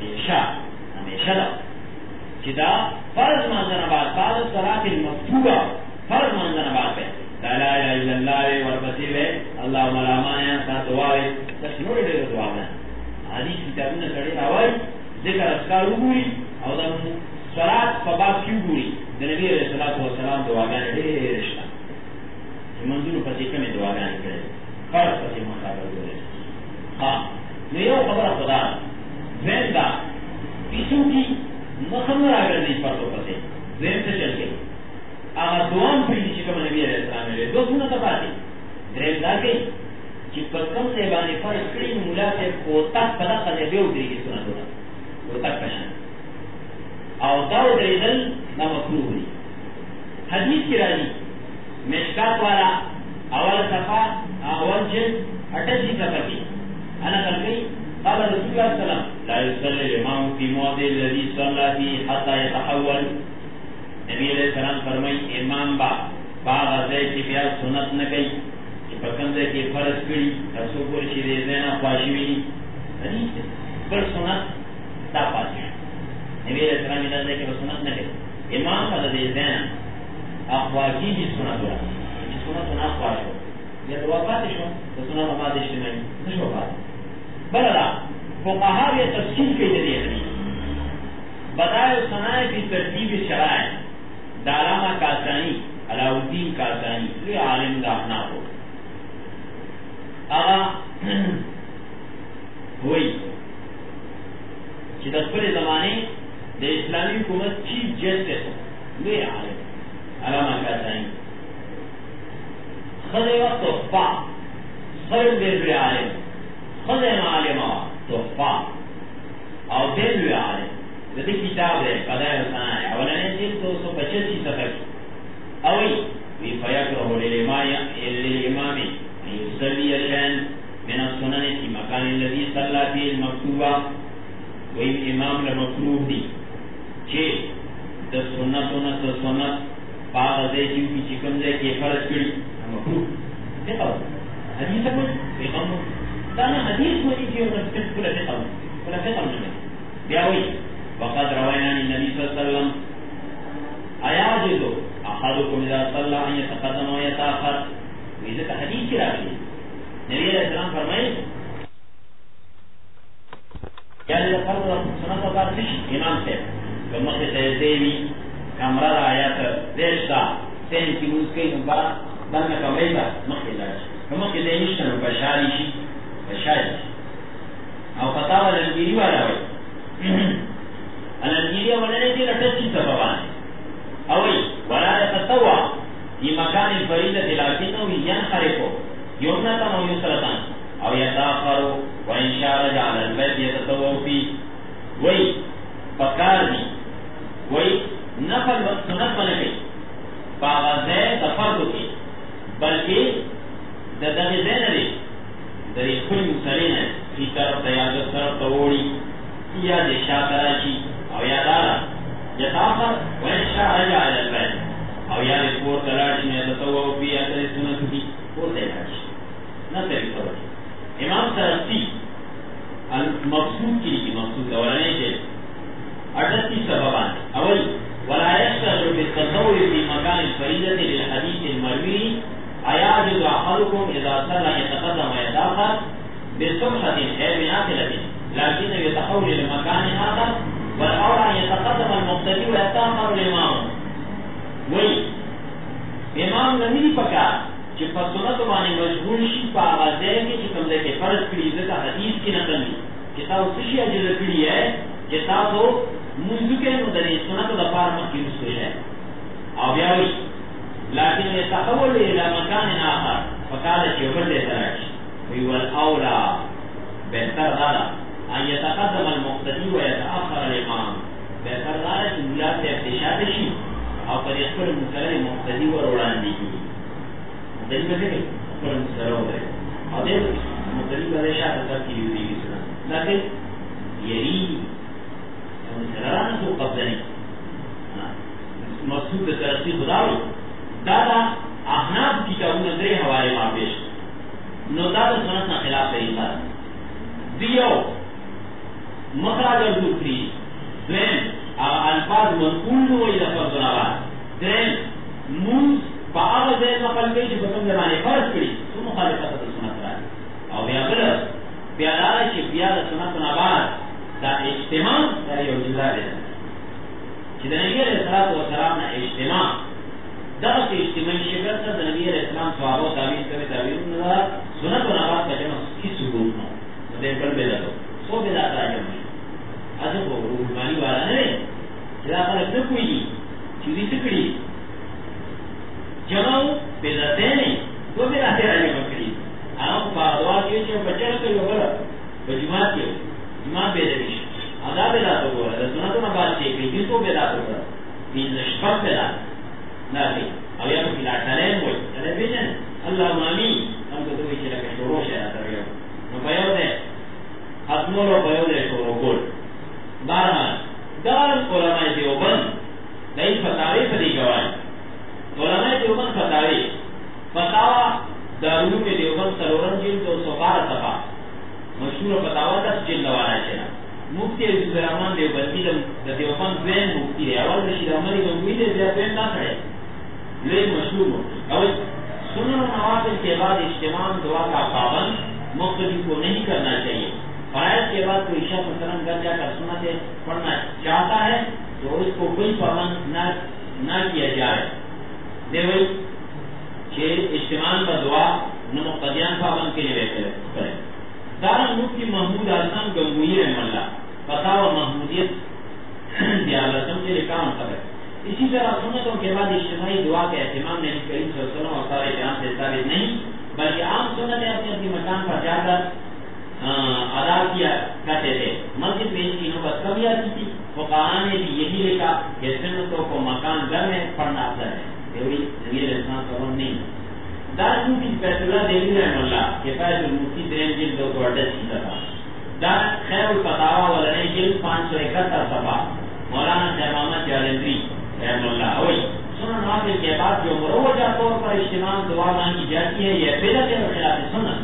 ہمیشہ دا چدا فرض منزن آباد فرض صلاة المکتوبہ فرض منزن آباد پہ لا الہ الا اللہ وربسیب ہے اللہم لا مانع سا دعاوے تشنوڑے دے دعا میں حدیث کتابوں نے سڑے آوائی ذکر اسکار ہوئی اور دم صلاة فباب کیوں ہوئی نبی علیہ السلام دعا گانے دے رشتہ منظور پسیکہ میں دعا گانے کرے فرض پسی مخابر دے ہاں نیو خبر خدا زین دا پیسوں کی مخمر آگر نہیں پڑھو پتے زین سے چل گئی آغا دوام پھرلی چکم نبی علیہ السلام نے دو سنت پاتی درین دا گئی چی پتکم سے بانے فرض کری مولا سے کوتاک پدا قدر بیو دری کی سنت ہوتا کوتاک پشن او داو دریدل نا مکروح ہوئی حدیث کی راضی مشکات والا اول صفحہ اول جلد 38 صفحہ کی انا قل گئی قال رسول اللہ صلی اللہ علیہ وسلم لا يصلي الامام في موضع الذي صلى فيه حتى يتحول نبی علیہ السلام فرمائی امام باغ ازائی کی بیا سنت نکئی کہ پکندے کی فرض کری ترسو پر شیدے زینا خواشوی حدیث پر سنت دا پاسی نبی علیہ السلام ازائی کی سنت نکئی امام کا دے زینا اخواجی جی سنت ہوا جی سنت نا خواش ہو یا دعا پاتی شو تو سنت ہما دشتی میں نشو پاتی بلدہ فقہا یہ تفصیل کے ذریعے نہیں بدائے سنائے کی ترتیب شرائع دارامہ کاسانی علاء الدین کاسانی یہ عالم داخنا ہو آغا ہوئی چدخل زمانے دے اسلامی حکومت چیف جسٹس ہو یہ عالم علامہ کاسانی خد وقت تحفہ خد بے عالم خد عالمہ تحفہ اور دل ہوئے عالم جدی کتاب ہے قضائے حسنہ ہے اولانے جل 285 صفحہ کی اوئی وی فیقرہ للامام یصلی شان من السنن کی مکان الذی صلی فی المکتوبہ وی امام لمکروح دی چھے دا سنت پاک ازے چیو کی چکم دے کے فرض کری مکروح دیکھو حدیث ہے کوئی ایقام دانا حدیث ہوئی کہ انہوں کلا فقم نمیں بیاوئی وقد رواینا النبی صلی اللہ علیہ وسلم ایاجدو احدکم اذا صلی ان یتقدم و یتاخر ویزت حدیث کی راکی نبی علیہ السلام فرمائے یعنی فرض سنت و بارتش امام سے کمخ سیدیوی کامرہ آیات دیشتا سین کی موز کئی مبارا دن کمیتا مخی لاش کمخ دینشتن بشاریشی او فتاوى الانجيري ولا وي الانجيري ولا نجي لتسجيل سببان اوي ولا يتطوع في مكان الفريدة لكنه ينخرق يمنة او يسرة او يتاخر وان شارج على البيت يتطوع فيه وي فكار دي وي فرض کی بلکہ دغه ځای نه دی د خپل مسلین کی طرف ته یا د طرف ته وړي یا د شاته راشي او یا دارا یتاخر وانشاء رجع الى البيت او یا د کور ته راشي نه تطوع فی اثر سنت کی کور ته راشي نه طریقه امام سرسی المقصود کی مقصود اولنے کے 38 سببان اول ولا يشتغل بالتصور في مكان الفريضة للحديث المروي أيعجز أحدكم إذا صلى يتقدم ويتأخر بسبحة أي بنافلة لكن يتحول لمكان آخر والأولى أن يتقدم المقتدي ويتأخر الإمام وي امام نمي پکار چې په سنت باندې مشغول شي په هغه ځای کې چې کوم ځای کې فرض کړي ځکه حدیث کې نقل دي چې تاسو څه شي اجازه کړی ہے چې تاسو منځ کې نو د سنت لپاره مخکې وسوي او بیا وي لكن يتحول الى مكان اخر فقال چې وبل درش وي والاولى بهتر غلا ان يتقدم المقتدي ويتاخر الامام بهتر غلا چې مولا ته ارتشاد شي او پر خپل مسلمان مقتدي ور وړاندې کیږي دغه څه خپل مسلمان دی او دې مقتدي باندې شاته ترتیب دی لكن يري مسلمان تو قبضني مقصود ترتیب خداوي دادا احناف کتابونه درې حواله ما پیش نو دا د سنت نه خلاف طریقه دیو مخرج الذکری ذن الفاظ منقول نو الى فرض ذن موز بعض ذي نقل کې په کوم ځای فرض کړي څو مخالفت د سنت راځي او بیا بل بیا دا چې بیا د سنت نه بعد دا اجتماع دا یو جزا ده چې د نبی رسول الله نه اجتماع دغه اجتماعي شکل ته د نبی رسول الله صحابه تعبیر کوي تعبیر نه سنت نه بعد کله کی ثبوت نو د بل بل سو بلا راځي اځه په روحاني والا نه چې دا خلک څه کوي چې دې څه کړی جمعو بدعتين دو بدعتين راځي وکړي هغه په دوا کې چې بچر کوي وګوره په جمعه کې امام به دې ادا بدعت وګوره د سنتو نه بعد چې کې څه بدعت وګوره دې نشفق بدعت نه دي او یا په لاټلین وای دا به الله مامي هم ته دوی چې لکه شروع شه راځي نو په یو ده خپلو په یو ده شروع کول بارها دار علماء دیوبند دای فتاوی په دی جواب علماء دیوبند فتاوا دارالعلوم دیوبند سرورن جلد 212 صفحہ مشهور فتاوا 10 جلد والا ہے مفتی عبد الرحمن دیوبندی د دیوبند وین مفتی دی اول رشید احمدی گنگوی دی بیا پین نہ کھڑے لے مشهور اور سنن نوافل کے بعد اجتماع دعا کا پابند مقتدی کو نہیں کرنا چاہیے فرائض کے بعد کوئی شخص مثلا گھر جا کر سنت پڑھنا چاہتا ہے تو اس کو کوئی پابند نہ کیا جائے دیوئی کہ اجتماع کا دعا نہ مقتدیان پابند کے لیے کرے دارن مفتی محمود اعظم گنگوئی رحمہ اللہ فتاوی محمودیت دیالتم کے لکھا مطلب ہے اسی طرح سنتوں کے بعد اجتماعی دعا کے اہتمام نبی کریم صلی اللہ علیہ وسلم اور سارے کرام سے ثابت نہیں بلکہ عام سنتیں اپنے اپنے مکان پر جا کر ادا کیا کرتے تھے مسجد میں ان کی نوبت کبھی آتی تھی فقہاء نے بھی یہی لکھا کہ سنتوں کو مکان گھر میں پڑھنا افضل ہے نبی علیہ السلام کا ورن نہیں دارالعلوم بیت اللہ دہلوی رحمہ اللہ کے فیض المفتی دریم جلد 238 صفحہ دار خیر الفتاوی ولنے جلد 571 صفحہ مولانا شیخ محمد جالندری رحمہ اللہ وہی سنن نوافل کے بعد جو مروجہ طور پر اجتماع دعا مانگی جاتی ہے یہ بدعت اور خلاف سنت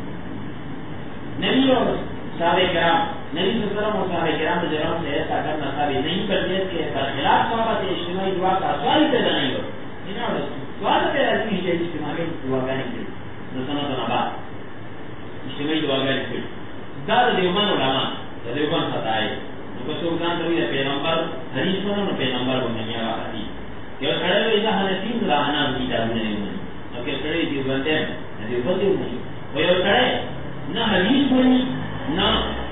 نبی اور صحابہ کرام نبی صلی اللہ علیہ وسلم اور صحابہ کرام رضوان سے ایسا کرنا ثابت نہیں کرتے کہ خلاف صحابہ سے اجتماعی دعا کا سوال پیدا نہیں ہو سوال پیدا نہیں ہے اجتماعی دعا کا نہیں کرتے سنت نبات اجتماعی دعا کا نہیں کرتے دار دیوبند علماء دیوبند فتائے سلطان کبھی پیغمبر حدیث میں پیغمبر بننے والا حدیث کہ کھڑے ہوئے اذا حنفی رانا کی جان نہیں ہوئی تو کہ کھڑے دی بندے دیوبند نہیں وہ کھڑے نہ حدیث بنی نہ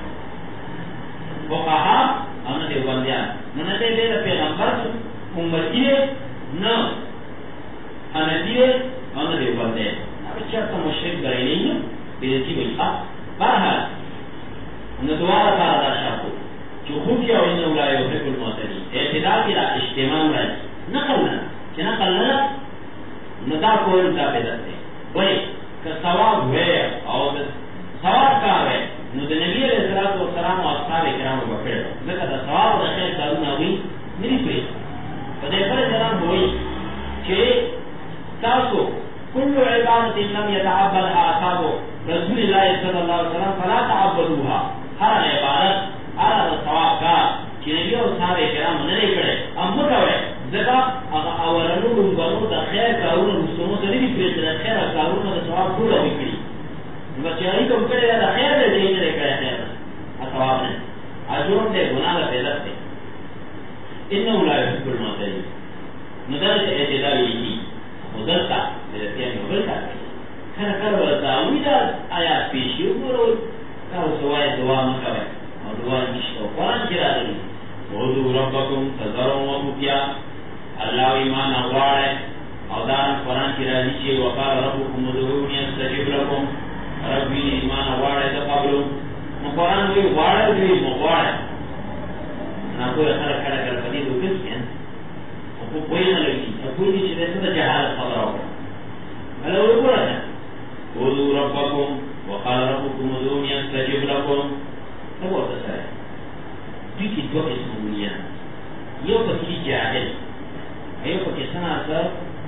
فقہا اور نہ دیوبندیان نہ دے پیغمبر امتی نہ حنفی اور نہ دیوبندے اب چرتا مشرک کرے نہیں بیزتی بھئی بہرحال نہ دوبارہ تعالی شاہ کو جو خوب کیا ہوئی نے اولائے حکم المعتدی اعتدال کی اجتماع رہی نقل نہ کہ نقل نہ ندا کول دا بدعت ہے ولی کہ ثواب ہوئے اور ثواب کا ہے نو د نبی علیہ الصلوۃ والسلام او اصحاب کرام وکړه ځکه دا ثواب د خیر کارونه وي نه پرې په دې پر سلام وایي چې تاسو كل عبادة لم يتعبدها أصحاب رسول الله صلى الله عليه وسلم فلا تعبدوها هر عبادت هر ثواب کا چې نبی او صحاب کرام نه کړي ام کوي ځکه هغه اولنو غوړو د خیر کارونه مستمو سره دي پرې د خیر کارونه د ثواب ټول وکړي نو چې هغه کوم کړي دا خیر دې نه کړي خیر ثواب نه اجر دې ګناه ده بدعت ده انه لا يحب المعتدين نو دا چې اعتدال دي مدلتا دلتیا مدلتا کله کله ورته ویدا آیا پیشو ورو تاسو وایي دعا مکوئ او دعا نشته قرآن کې راغلي ودعوا ربکم تضرعا وخفیا الله ایمان غواړي او دا قرآن کې راځي چې وقال ربکم ادعوني استجب لكم ربي ایمان غواړي ته قبول نو قرآن وی غواړي وی غواړي نه کوئی خلک کله کله په دې وکړي کو کوئی نہ لگی کوئی چیز سے جہالت خبر ہو ہلو بولا تھا ودعوا ربکم وقال ربکم ادعوني استجب لكم تو وہ تو ہے کی دو قسم ہوئی ہے یہ پکی جاہل ہے پکی سنا سر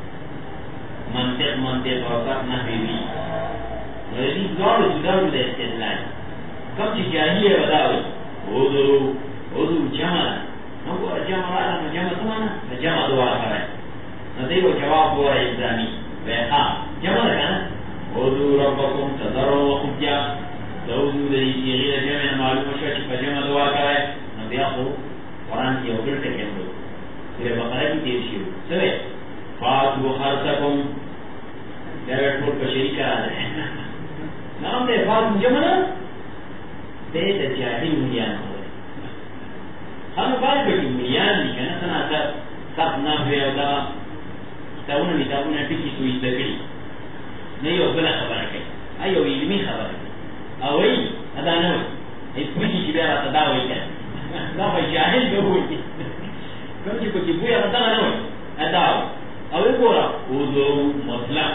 منطق اور نہ بھی یہ دور جدا جدا استدلال کم چیز جاہل ہے بتاؤ ودعوا جمع نو جمع جمع سمانا جمع دعا کرے ندیو جواب ہوا الزامی ویخا جمع رکھا نا ودعوا ربکم تضرعا وخفیا دوزو دی سیغیر جمع معلوم شو چی پا جمع دعا کرے نبیا خو قرآن کی اوگر تکیم دو سورہ بقرہ کی تیر شیو سوے فاتو خرسکم جاویٹ پور پشری کرا دے نام دے فاتو جمع نا دے دا جاہل ملیان ہو ہم بات بیٹی ملیان دی کنا سنا سب نہ ہوئے او دا کتابونه ټکی سوی دکړي نه یو بل خبره کوي ایو علمي خبره او ای ادا نه ای پوهی چې بیا راته دا وایي دا به جاهل به وایي کوم چې پکې بویا راته نه وایي ادا او وګوره وضو مطلق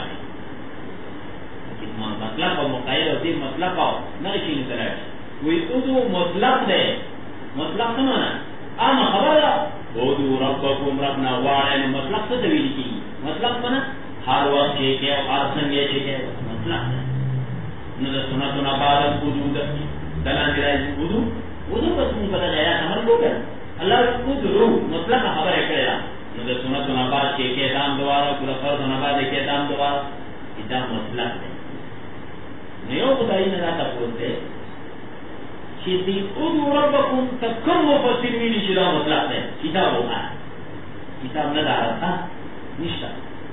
مطلق او مقید او دې مطلق او نه شي نه تلای وی وضو مطلق ده مطلق څه معنی اما خبره ودعوا ربکم ربنا وعلى مطلق څه دی کی مطلق معنی ہر وقت کې او هر څنګه چې مطلق نو د سنتونو بعد وجود دلان دی وضو پس موږ بدل یا عمل وکړ الله وضو مطلق خبره کړه نو د سنتونو بعد کې دام دواره پر فرض نه بعد کې دام دواره دا مطلق دی نو یو خدای نه راته پوښتنه چې دی ادعوا ربکم تکم مفسر ویلی چې دا مطلق دی کتاب وکړه کتاب نه دارته نشته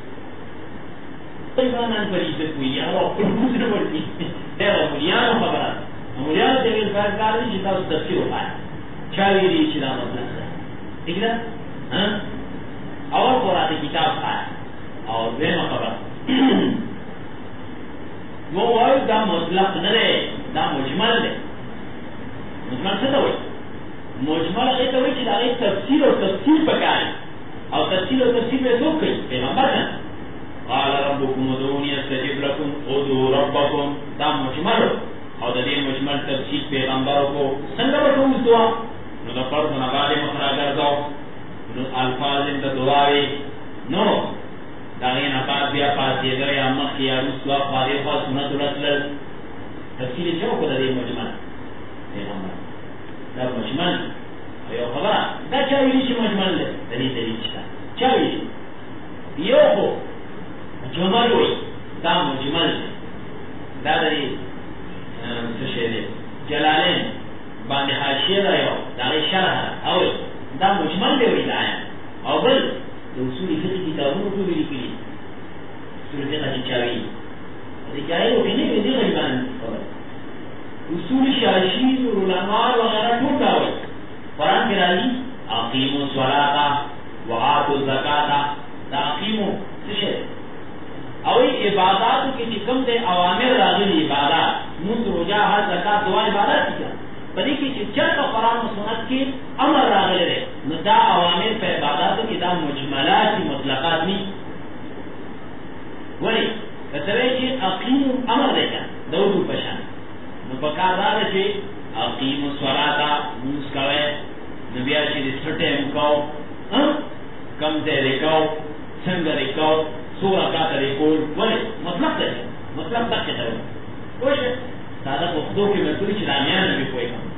پیغامان پریږدي کوي هغه په موږ نه ورتي دا مليانو خبره مليانو د ویل کار دی چې تاسو تفسیر وکړئ چا ویلي چې دا مطلق دی دګره او قرآن کتاب ښه او دغه خبره نو وایي دا مطلق نه دی دا مجمل دی مجمل څه ته وایي مجمل هغه ته وایي چې دا تفسیر او تفسیر پکاره او تفسیر او تفسیر به څوک کوي پیغمبر نه قال ربكم ادعوني استجب لكم ادعوا ربكم دا مجمل او د دې مجمل تفسیر پیغمبر کو څنګه وکړو دعا نو د فرض نه باندې مخراج راځو نو الفاظ د دعاوي نو دا نه پات بیا پاتې دا یا مخ یا رسوا فارغ او سنت رسل تفسیر جو کو د دې مجمل پیغمبر دا مجمل یو خبره دا چا ویلي چې مجمل دی د دې دلیل څه چا ویلي یو خو جمل وی دا مجمل دا دې څه شی دی جلالین باندې حاشیه دا یو دا شرح او دا مجمل دی وی دا او بل د اصول فقه کتابونو په ویلي کې اصول فقه چې چاوي دا جایو کې نه دی غیبان اصول شاشی علماء وغیرہ ټول دا وی قرآن کې راځي اقیموا الصلاة وآتوا الزکاة دا اقیموا څه شی او عباداتو کې چې کوم د اوامر راغلي عبادت موږ روزه حج زکات دعا عبادت دي په دې کې چې چېرته قرآن او سنت کې امر راغلی دی نو دا اوامر په عباداتو کې دا مجملات مطلقات نه ولی کتوی چی اقیمو امر دیکن دودو پشان نو پکار دادا چی اقیمو سوراتا موز کوئے نبیا چی دی سٹے مکاو کم تے رکاو سنگ رکاو سورا کاتا رکول ولی مطلب دیکن مطلب تک چیتا ہو کوئی سادہ پختو کی مرکولی چی رامیان نبی کوئی کم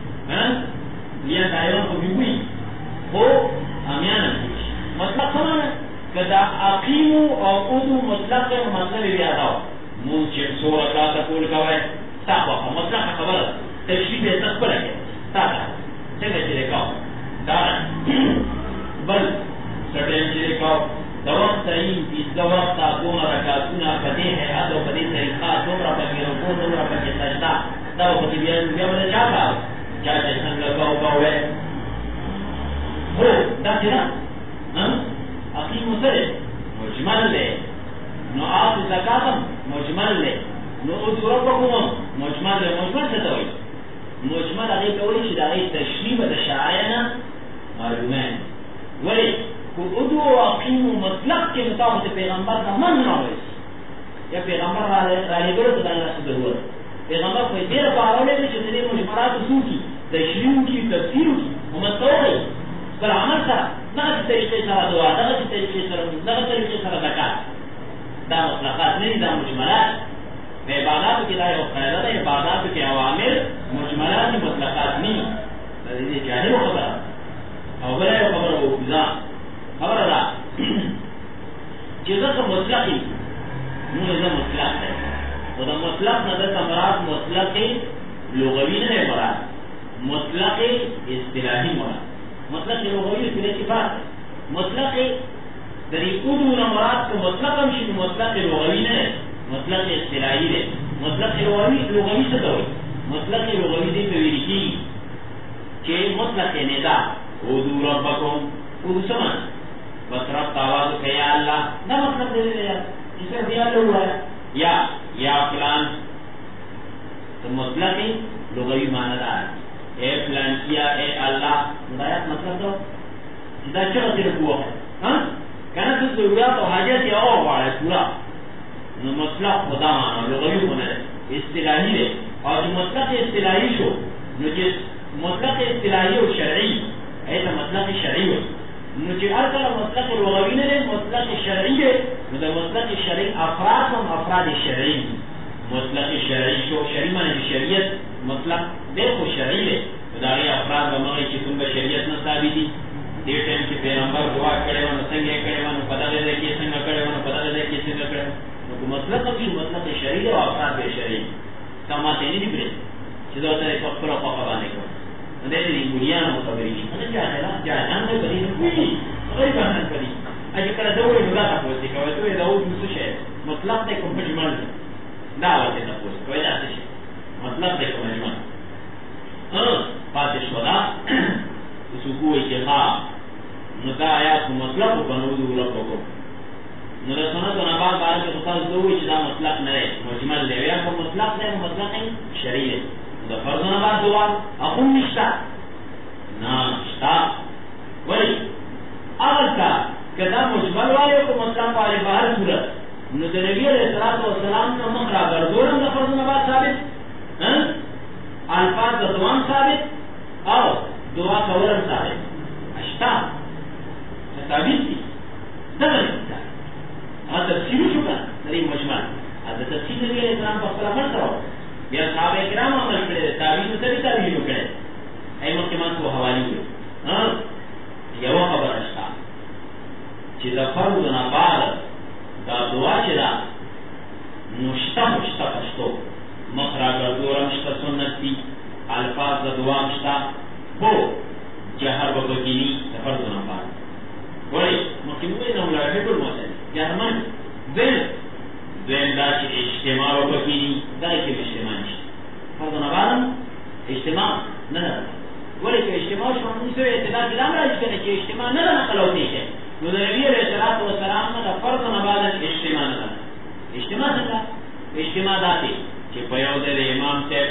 لیا دائران کو بھی ہوئی وہ آمیان نبی مطلب سمانا کدا اقیمو اور ادو مطلب کے مطلب بھی آدھاو مون چیٹ سورا کاتا کول کوئے تاقوا مطلب خبر تشریف تک پر ہے تاقا چنگا چی رکاو دارن بل سٹین چی رکاو دوام ترین پیزا وقتا دون رکاتونا پدے ہے ادو پدے طریقہ دون را پکی رکو دون را پکی سجدہ دو پتی بیا بدا چاکا چاچے سنگا کاؤ کاؤ ہے ہو دا چرا اقیم سرے مجمل لے نو آت زکاتم مجمل لے نو ادو ربکم مجمل لے مجمل ستوئی مجمل اگئی کوئی چی دا اگئی تشریب دا شعائنا معلومین ولی کو ادو و اقیم مطلق کے مطابق پیغمبر کا من نہ ہوئے یا پیغمبر راہی گرو تو دائنا سے ضرورت پیغمبر کوئی دیر پاولے میں چھتے مجمرات اصول کی تشریح کی تفسیر کی ومتو گئی پر عمل سا نغت طریقے سارا دعا نغت طریقے سارا زکاة دا مطلقات نہیں دا مجمرات عبادات کی دائے وقائدہ دا عبادات کے عوامل مجمرات مطلقات نہیں دا جاہل و خبر او بلائے و خبر و افضاء خبر دا چیزا کا مطلقی نوزا مطلق ہے و دا مطلق نظر کا مراد مطلق لغوی نہیں مراد مطلق اصطلاحی مراد مطلق لغوی اصطلاحی بات ہے مطلق دری ادو مراد کو مطلق ہمشی مطلق لغوی نہیں مطلق اصطلاحی ہے مطلق لغوی سے دوئی مطلق لغوی دی تویری کی کہ مطلق ندا ادو ربکم ادو سمان بس رب تاوازو کہ یا اللہ نہ مطلب دے دے یار جس میں دیا لوگ ہے یا فلان تو مطلب ہی لغوی معنی دار اے فلان کیا اے اللہ مدایات مطلب دو جدا چرا تیر قوہ ہے کہنا تو ضروریات و حاجت یا اور بار ہے پورا مطلب خدا معنی لغوی معنی ہے اصطلاحی ہے اور جو مطلب اصطلاحی شو جس مطلب اصطلاحی و شرعی ایسا مطلب شرعی ہو مجھے ارکل مطلق لغوی نے مطلق شرعی ہے مطلق شرعی افراد ہم افراد شرعی مطلق شرعی شو شرعی معنی شریعت مطلق دیکھو شرعی ہے داغی افراد بمغی چی تم با شریعت نصابی دی دیر ٹائم کی پیغمبر دعا کرے ونو سنگے کرے ونو پتا دے کی سنگا کرے ونو پتا دے کی سنگا کرے مطلق ہم شو مطلق شرعی ہے و افراد بے شرعی کاماتے نہیں نکلے چیزا ہوتا ہے پکر و پاکبانے کو دیکھ لی بڑیاں مطابری نہیں مطلب جاہلان میں بری نکوئی غیر بہنان کری اجی کلا دوری ملا تا پوستی کوئی توی داود موسوش ہے مطلب دیکھو مجمل دعوت تا پوستی کوئی جاتے شے مطلب دیکھو مجمل پاتش ودا سکوئی کے خواب نتا آیات کو مطلب بنودو رکھو کو نتا سنت و نباد بارے کے خطاز دوئی چیزا مطلب نرے مجمل لے ویا کو مطلب دے مطلب نہیں شریع ہے دا فرض نباد دعا اخون نشتا ناشتا ولی اول کا کدا مجمل والے کو مطلب والے باہر صورت نبی علیہ السلام کا مخرا گردورم دا فرض نباد ثابت الفاظ دا دوام ثابت اور دعا کورم ثابت اشتا ثابت تھی دبل اشتا اور تفسیر شکا نری مجمل اور تفسیر نبی علیہ السلام کا اپنا فرض کرو یا صحابہ کرام عمل کرے تعبیر سے بھی تعبیر کرے اے محکمات کو حوالی ہوئے یو خبر اشتا چی دا فرض نباد دا دعا چی دا نشتا پشتو مخرا گردورم شتا سنت تی الفاظ دا دعا مشتا ہو جہر ببکینی دا فرض نباد بڑی محکموئی دا ملائفت المسل جہرمان دین دا چی اجتماع ببکینی دا ایک اجتماع نشتا فرض نبادم اجتماع ندر ولی که اجتماع شما نیسو اعتداد دلام راج کنه که اجتماع ندر نقلو نیشه نو در نبی علیہ السلام نا فرض نبادت اجتماع ندر اجتماع سنگا اجتماع داتی که پیو در امام تیب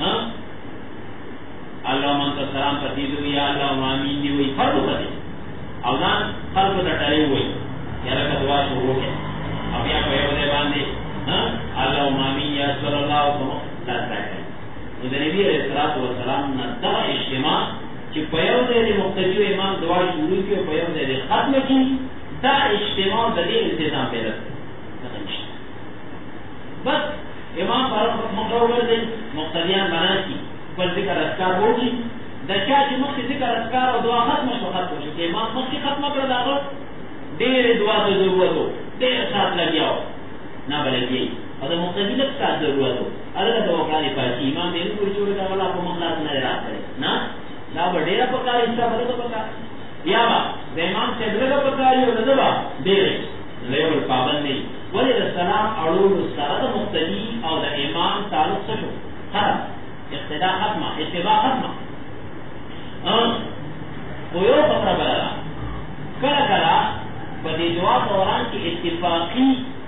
اللہ منصر سلام فتیدو یا اللہ امامین دیوئی فرض پتی او دان خلق در ٹرے ہوئی یا رکھ دعا شروع ہے اب یہاں پہ ہونے باندھے اللہ امامی یا صلی اللہ لگتا ہے نبی علیہ الصلوۃ والسلام نے دا اجتماع کہ پیو دے مقتدی امام دعا شروع کی پیو دے ختم کی دا اجتماع دے التزام پیدا بس امام پر مقرر دے مقتدیان بنا کی پر ذکر اذکار ہوگی دچا چې مخکې ذکر اذکار او دعا ختمه شو چې امام مخکې ختمه کړه داغه ډېرې دعا ته ضرورت و ډېر ساعت لګیا و نه به لګي او د مقتدي لږ ساعت ضرورت و هلته د وکړې پاتې امام دې نه پورې جوړه کړه په مخلاص نه راځي نه دا به ډېره پکار حصہ بلته پکار یا با د امام صاحب لږه پکار یو نه با ډېرې لیول پابند نه ولې د سلام اړولو سره د مقتدي او د امام تعلق څه شو ختم اقتدا ختمه اتباع ختمه کوئی خبر بلا کلا کلا بدی دعا دوران کی اتفاقی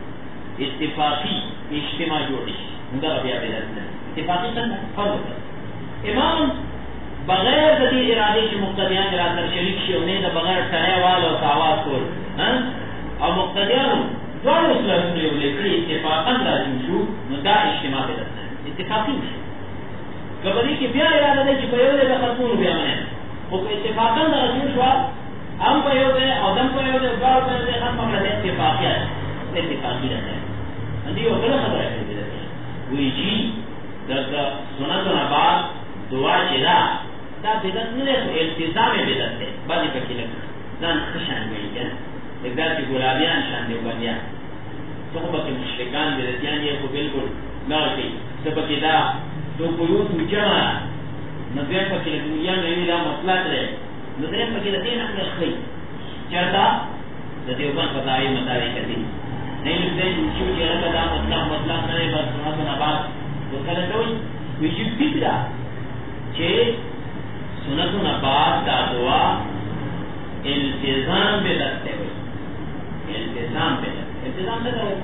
اجتماع جوڑی ہنگا بیا بیدت اتفاقی سن فرض امام بغیر بدی ارادے کی مقتدیان ارادر شریک شیونے دا بغیر سنے والا و ساواز کول اور مقتدیان دوار اسلام نے لیکن اتفاقا لازم شو ندا اجتماع بیدت اتفاقی شو کبھی کی بیا ارادہ دے چې په یو ځای ختمول بیا نه او په اتفاقا د رسول شو هم په یو ځای او دم په یو ځای ډول په ځای ختم کړل اتفاقیات اتفاقی نه دی یو بل خبره ده وی جی دا سنتونه بعد دعا چې دا بدعت نه ده التزام بدعت ده باندې پکې نه ځان خشان ویل کنه دغه چې ګلابیان شان دی باندې څو په مشرکان بدعتيان یې خو بالکل نه کوي سبب دا تو قیود جمع نظر پا که دنیا میں دا مطلق رہے نظر پا که دین اپنے خلی چرتا دا دیوبان فتاوی مطاوی کردی نہیں لکھتے چیو چیرہ دا مطلق نرے بس سنتو نباد تو کلتوئی ویجب فکرہ چھے سنتو نباد دا دعا التزام بے دستے ہوئی التزام بے دستے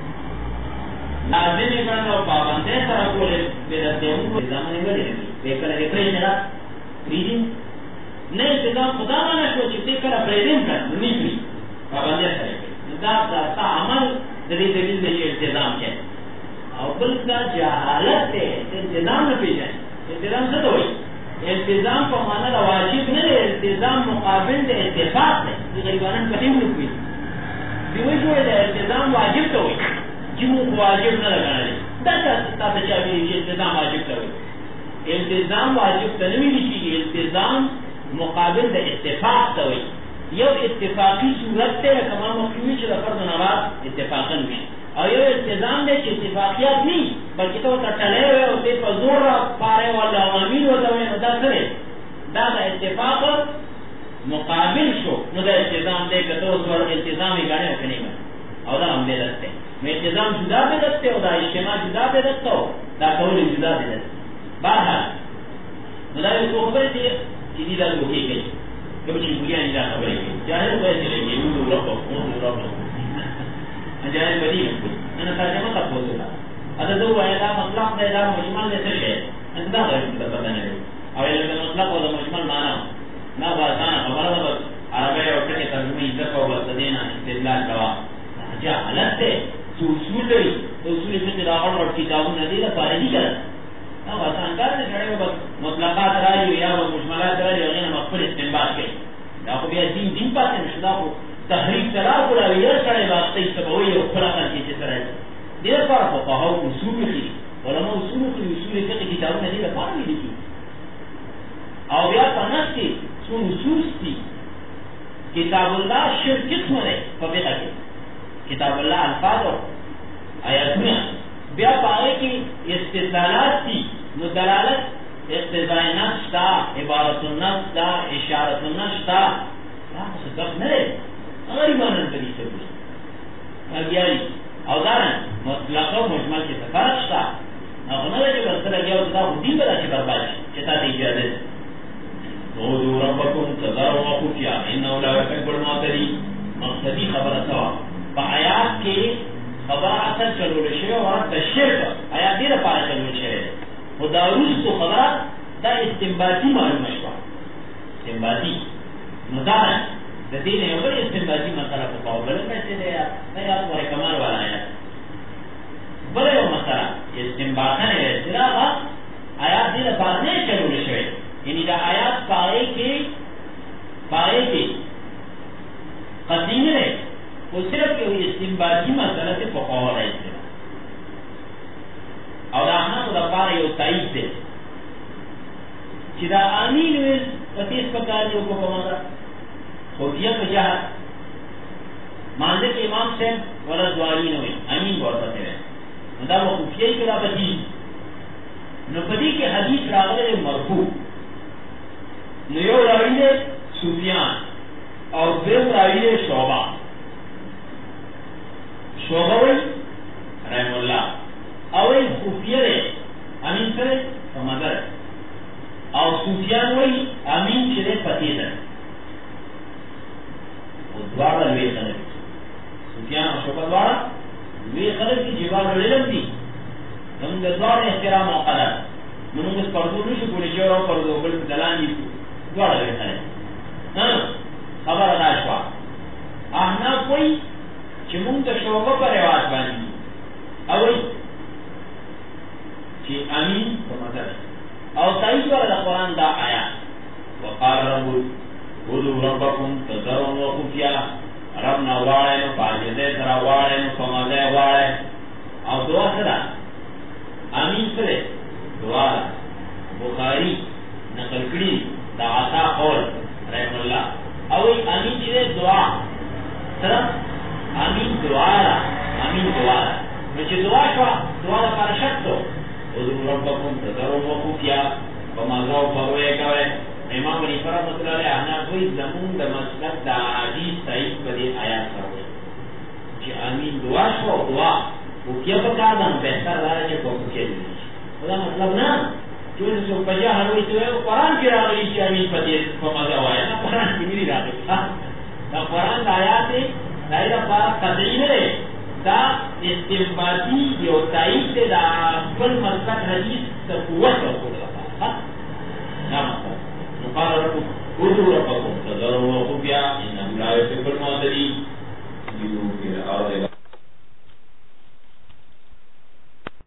لازم کرنا اور پابندے سره کولې بدعتي او ځامنې غلې وکړه دې پرې نه ریډینګ نه څنګه خدا باندې شو چې دې کړه پرېدم کړ نو نیږي پابندے سره دا عمل د دې دلیل دی التزام کې او بل دا جهالت ته التزام نه پیژني التزام څه دی التزام په معنا د واجب نه دی التزام مقابل د اتفاق دی غریبانان کټیم نه کوي دی وایي چې التزام واجب ته وایي جمع واجب نہ لگانا ہے دا چاہیے التزام واجب کرو التزام واجب تنوی لکھی التزام مقابل دا اتفاق توئی یو اتفاقی صورت تے کما مخیوی چھ فرض نواز اتفاقا بھی اور یہ التزام دے چھ اتفاقیات نہیں بلکہ تو تٹلے ہوئے ہوتے پر زور پارے والا عوامین ہوتا ہوئے ندا کرے دا اتفاق مقابل شو ندا التزام دے کہ تو اس وقت التزامی گانے ہو کنی گا اور دا ہم دے دستے میں التزام جدا بے دستے ہو دا اجتماع جدا بے دستا ہو دا قول جدا بے دستے بارحال مداری کو خبر تھی چیزی دا لوگی گئی کبھی چی بولیا نہیں دا خبری گئی جاہر ہوئے سے لگی اون دو رکھو جاہر بدی انا ترجمہ تک ہو سکا اتا دو ایدا مطلق دا ایدا مجمل دے سکے انتا غیر دا پتہ نہیں اور ایدا مطلق ہو دا مجمل مانا نا باسانا خبر دا بس عربی اور کٹے ترجمہ عزت و بس دینا استدلال کوا جا حالت تے تو اصول لئی تو اصول فقہ راغل اور کتابوں ندیلہ فارغی کرد نا باسان کار نے چھڑے وہ بس مطلقات رائی یا وہ مجملات رائی وغیرہ مقبل استنباط کے دا خو بیا دین پاتے نشدا خو تحریف سرا کو راوی یا چھڑے واسطے سبوی اور خلاقان کی سرا دیر پر فقہاء اصول کی علماء اصول فقہ کتابوں ندیلہ فارغی لکھی اور بیا پنس کی سو اصول تھی کتاب اللہ شرک قسم ہے فقہ کے کتاب اللہ الفاظ اور آیاتوں بیا پائے کی استدلالات تھی مدلالت اقتضاء نفس تا عبارت النفس تا اشارت النفس تا صدق نہ رہے غریبان انتری سے کچھ اگیاری اوزارن مطلق و مجمل کے سفارت تا نہ رہے جو بسر اگیا ہوتا خودی بدا چی برباش چتا دی اجازت دودو ربکم تذارو وخوفیا انہو لا یحب المعتدی مقصدی خبر سوا آیات کے خبر اثر چلو رشے اور تشریف آیات دیر پارا چلو رشے خدا روز تو خبر دا استنباطی معلوم شوا استنباطی مدارن دین یو بل استنباطی مسئلہ کو پاو بل کہتے دے یا تو کمال والا ہے بل یو مسئلہ استنباطن ہے سراغا آیات دې بعد نه شروع شوه یعنی دا آیات پاره کې قدیم نه او صرف یو استنباطی مسئله ته په خوا راځي او دا نه د پاره یو تایید دی چې دا امین ویل پتیس پکار یو کو کومه خوفیہ په جهاد مانځه کې امام صاحب ولا دوالي نه وي امین ورته دی دا مو خوفیہ کې را پدې نو پدې کې حدیث راغلی مرفوع نو یو راوی دی سفیان او دویم راوی دی شعبہ وی رحم الله او ای خوفیہ دی امین سره سمادر او سفیان وی امین چې پتی ده او دوارا لوی خلق سفیان او شعبہ دوارا لوی خلق کی جبال علم دی زمون د دوار احترام او قدر منو اس پردو نشو کولی چې ورو پردو بل دلان دي دوار لوی خلق نه خبر ادا شو احنا کوئی چې مونږ د شعبہ پر رواج باندې او چې امین سمادر او تایید ورته قرآن دا آیات وقال رب ادعوا ربکم تضرعا وخفیا رب نه واړی نو پاجده سره واړی نو سماده واړی او دعا سره امین سره دعا بخاری نقل کړي دا عطا قول رحم الله او امین چې دعا سره امین دعا نو چې دعا شو دعا لپاره شرط ادعوا ربکم تضرعا وخفیا ومازه او پروي کوي امام حنیفه رحمۃ اللہ علیہ انا کوئی زمون د مسلک د حدیث صحیح په دې آیات سره چې امین دعا شو دعا او کیا پکا ده بهتر راځي په کې دي دا مطلب نه چې څو په جهان وي ته قرآن کې راغلي چې امین په دې په مازه وایي نه قرآن کې نه راغلي دا قرآن د آیات دایره په قطعی نه دا استنباطی یو تایید دا خپل مسلک حدیث ته قوت ورکړه نعم قال ربكم ادعوا ربكم تضرعا وخفيا انه لا يحب المعتدين في الارض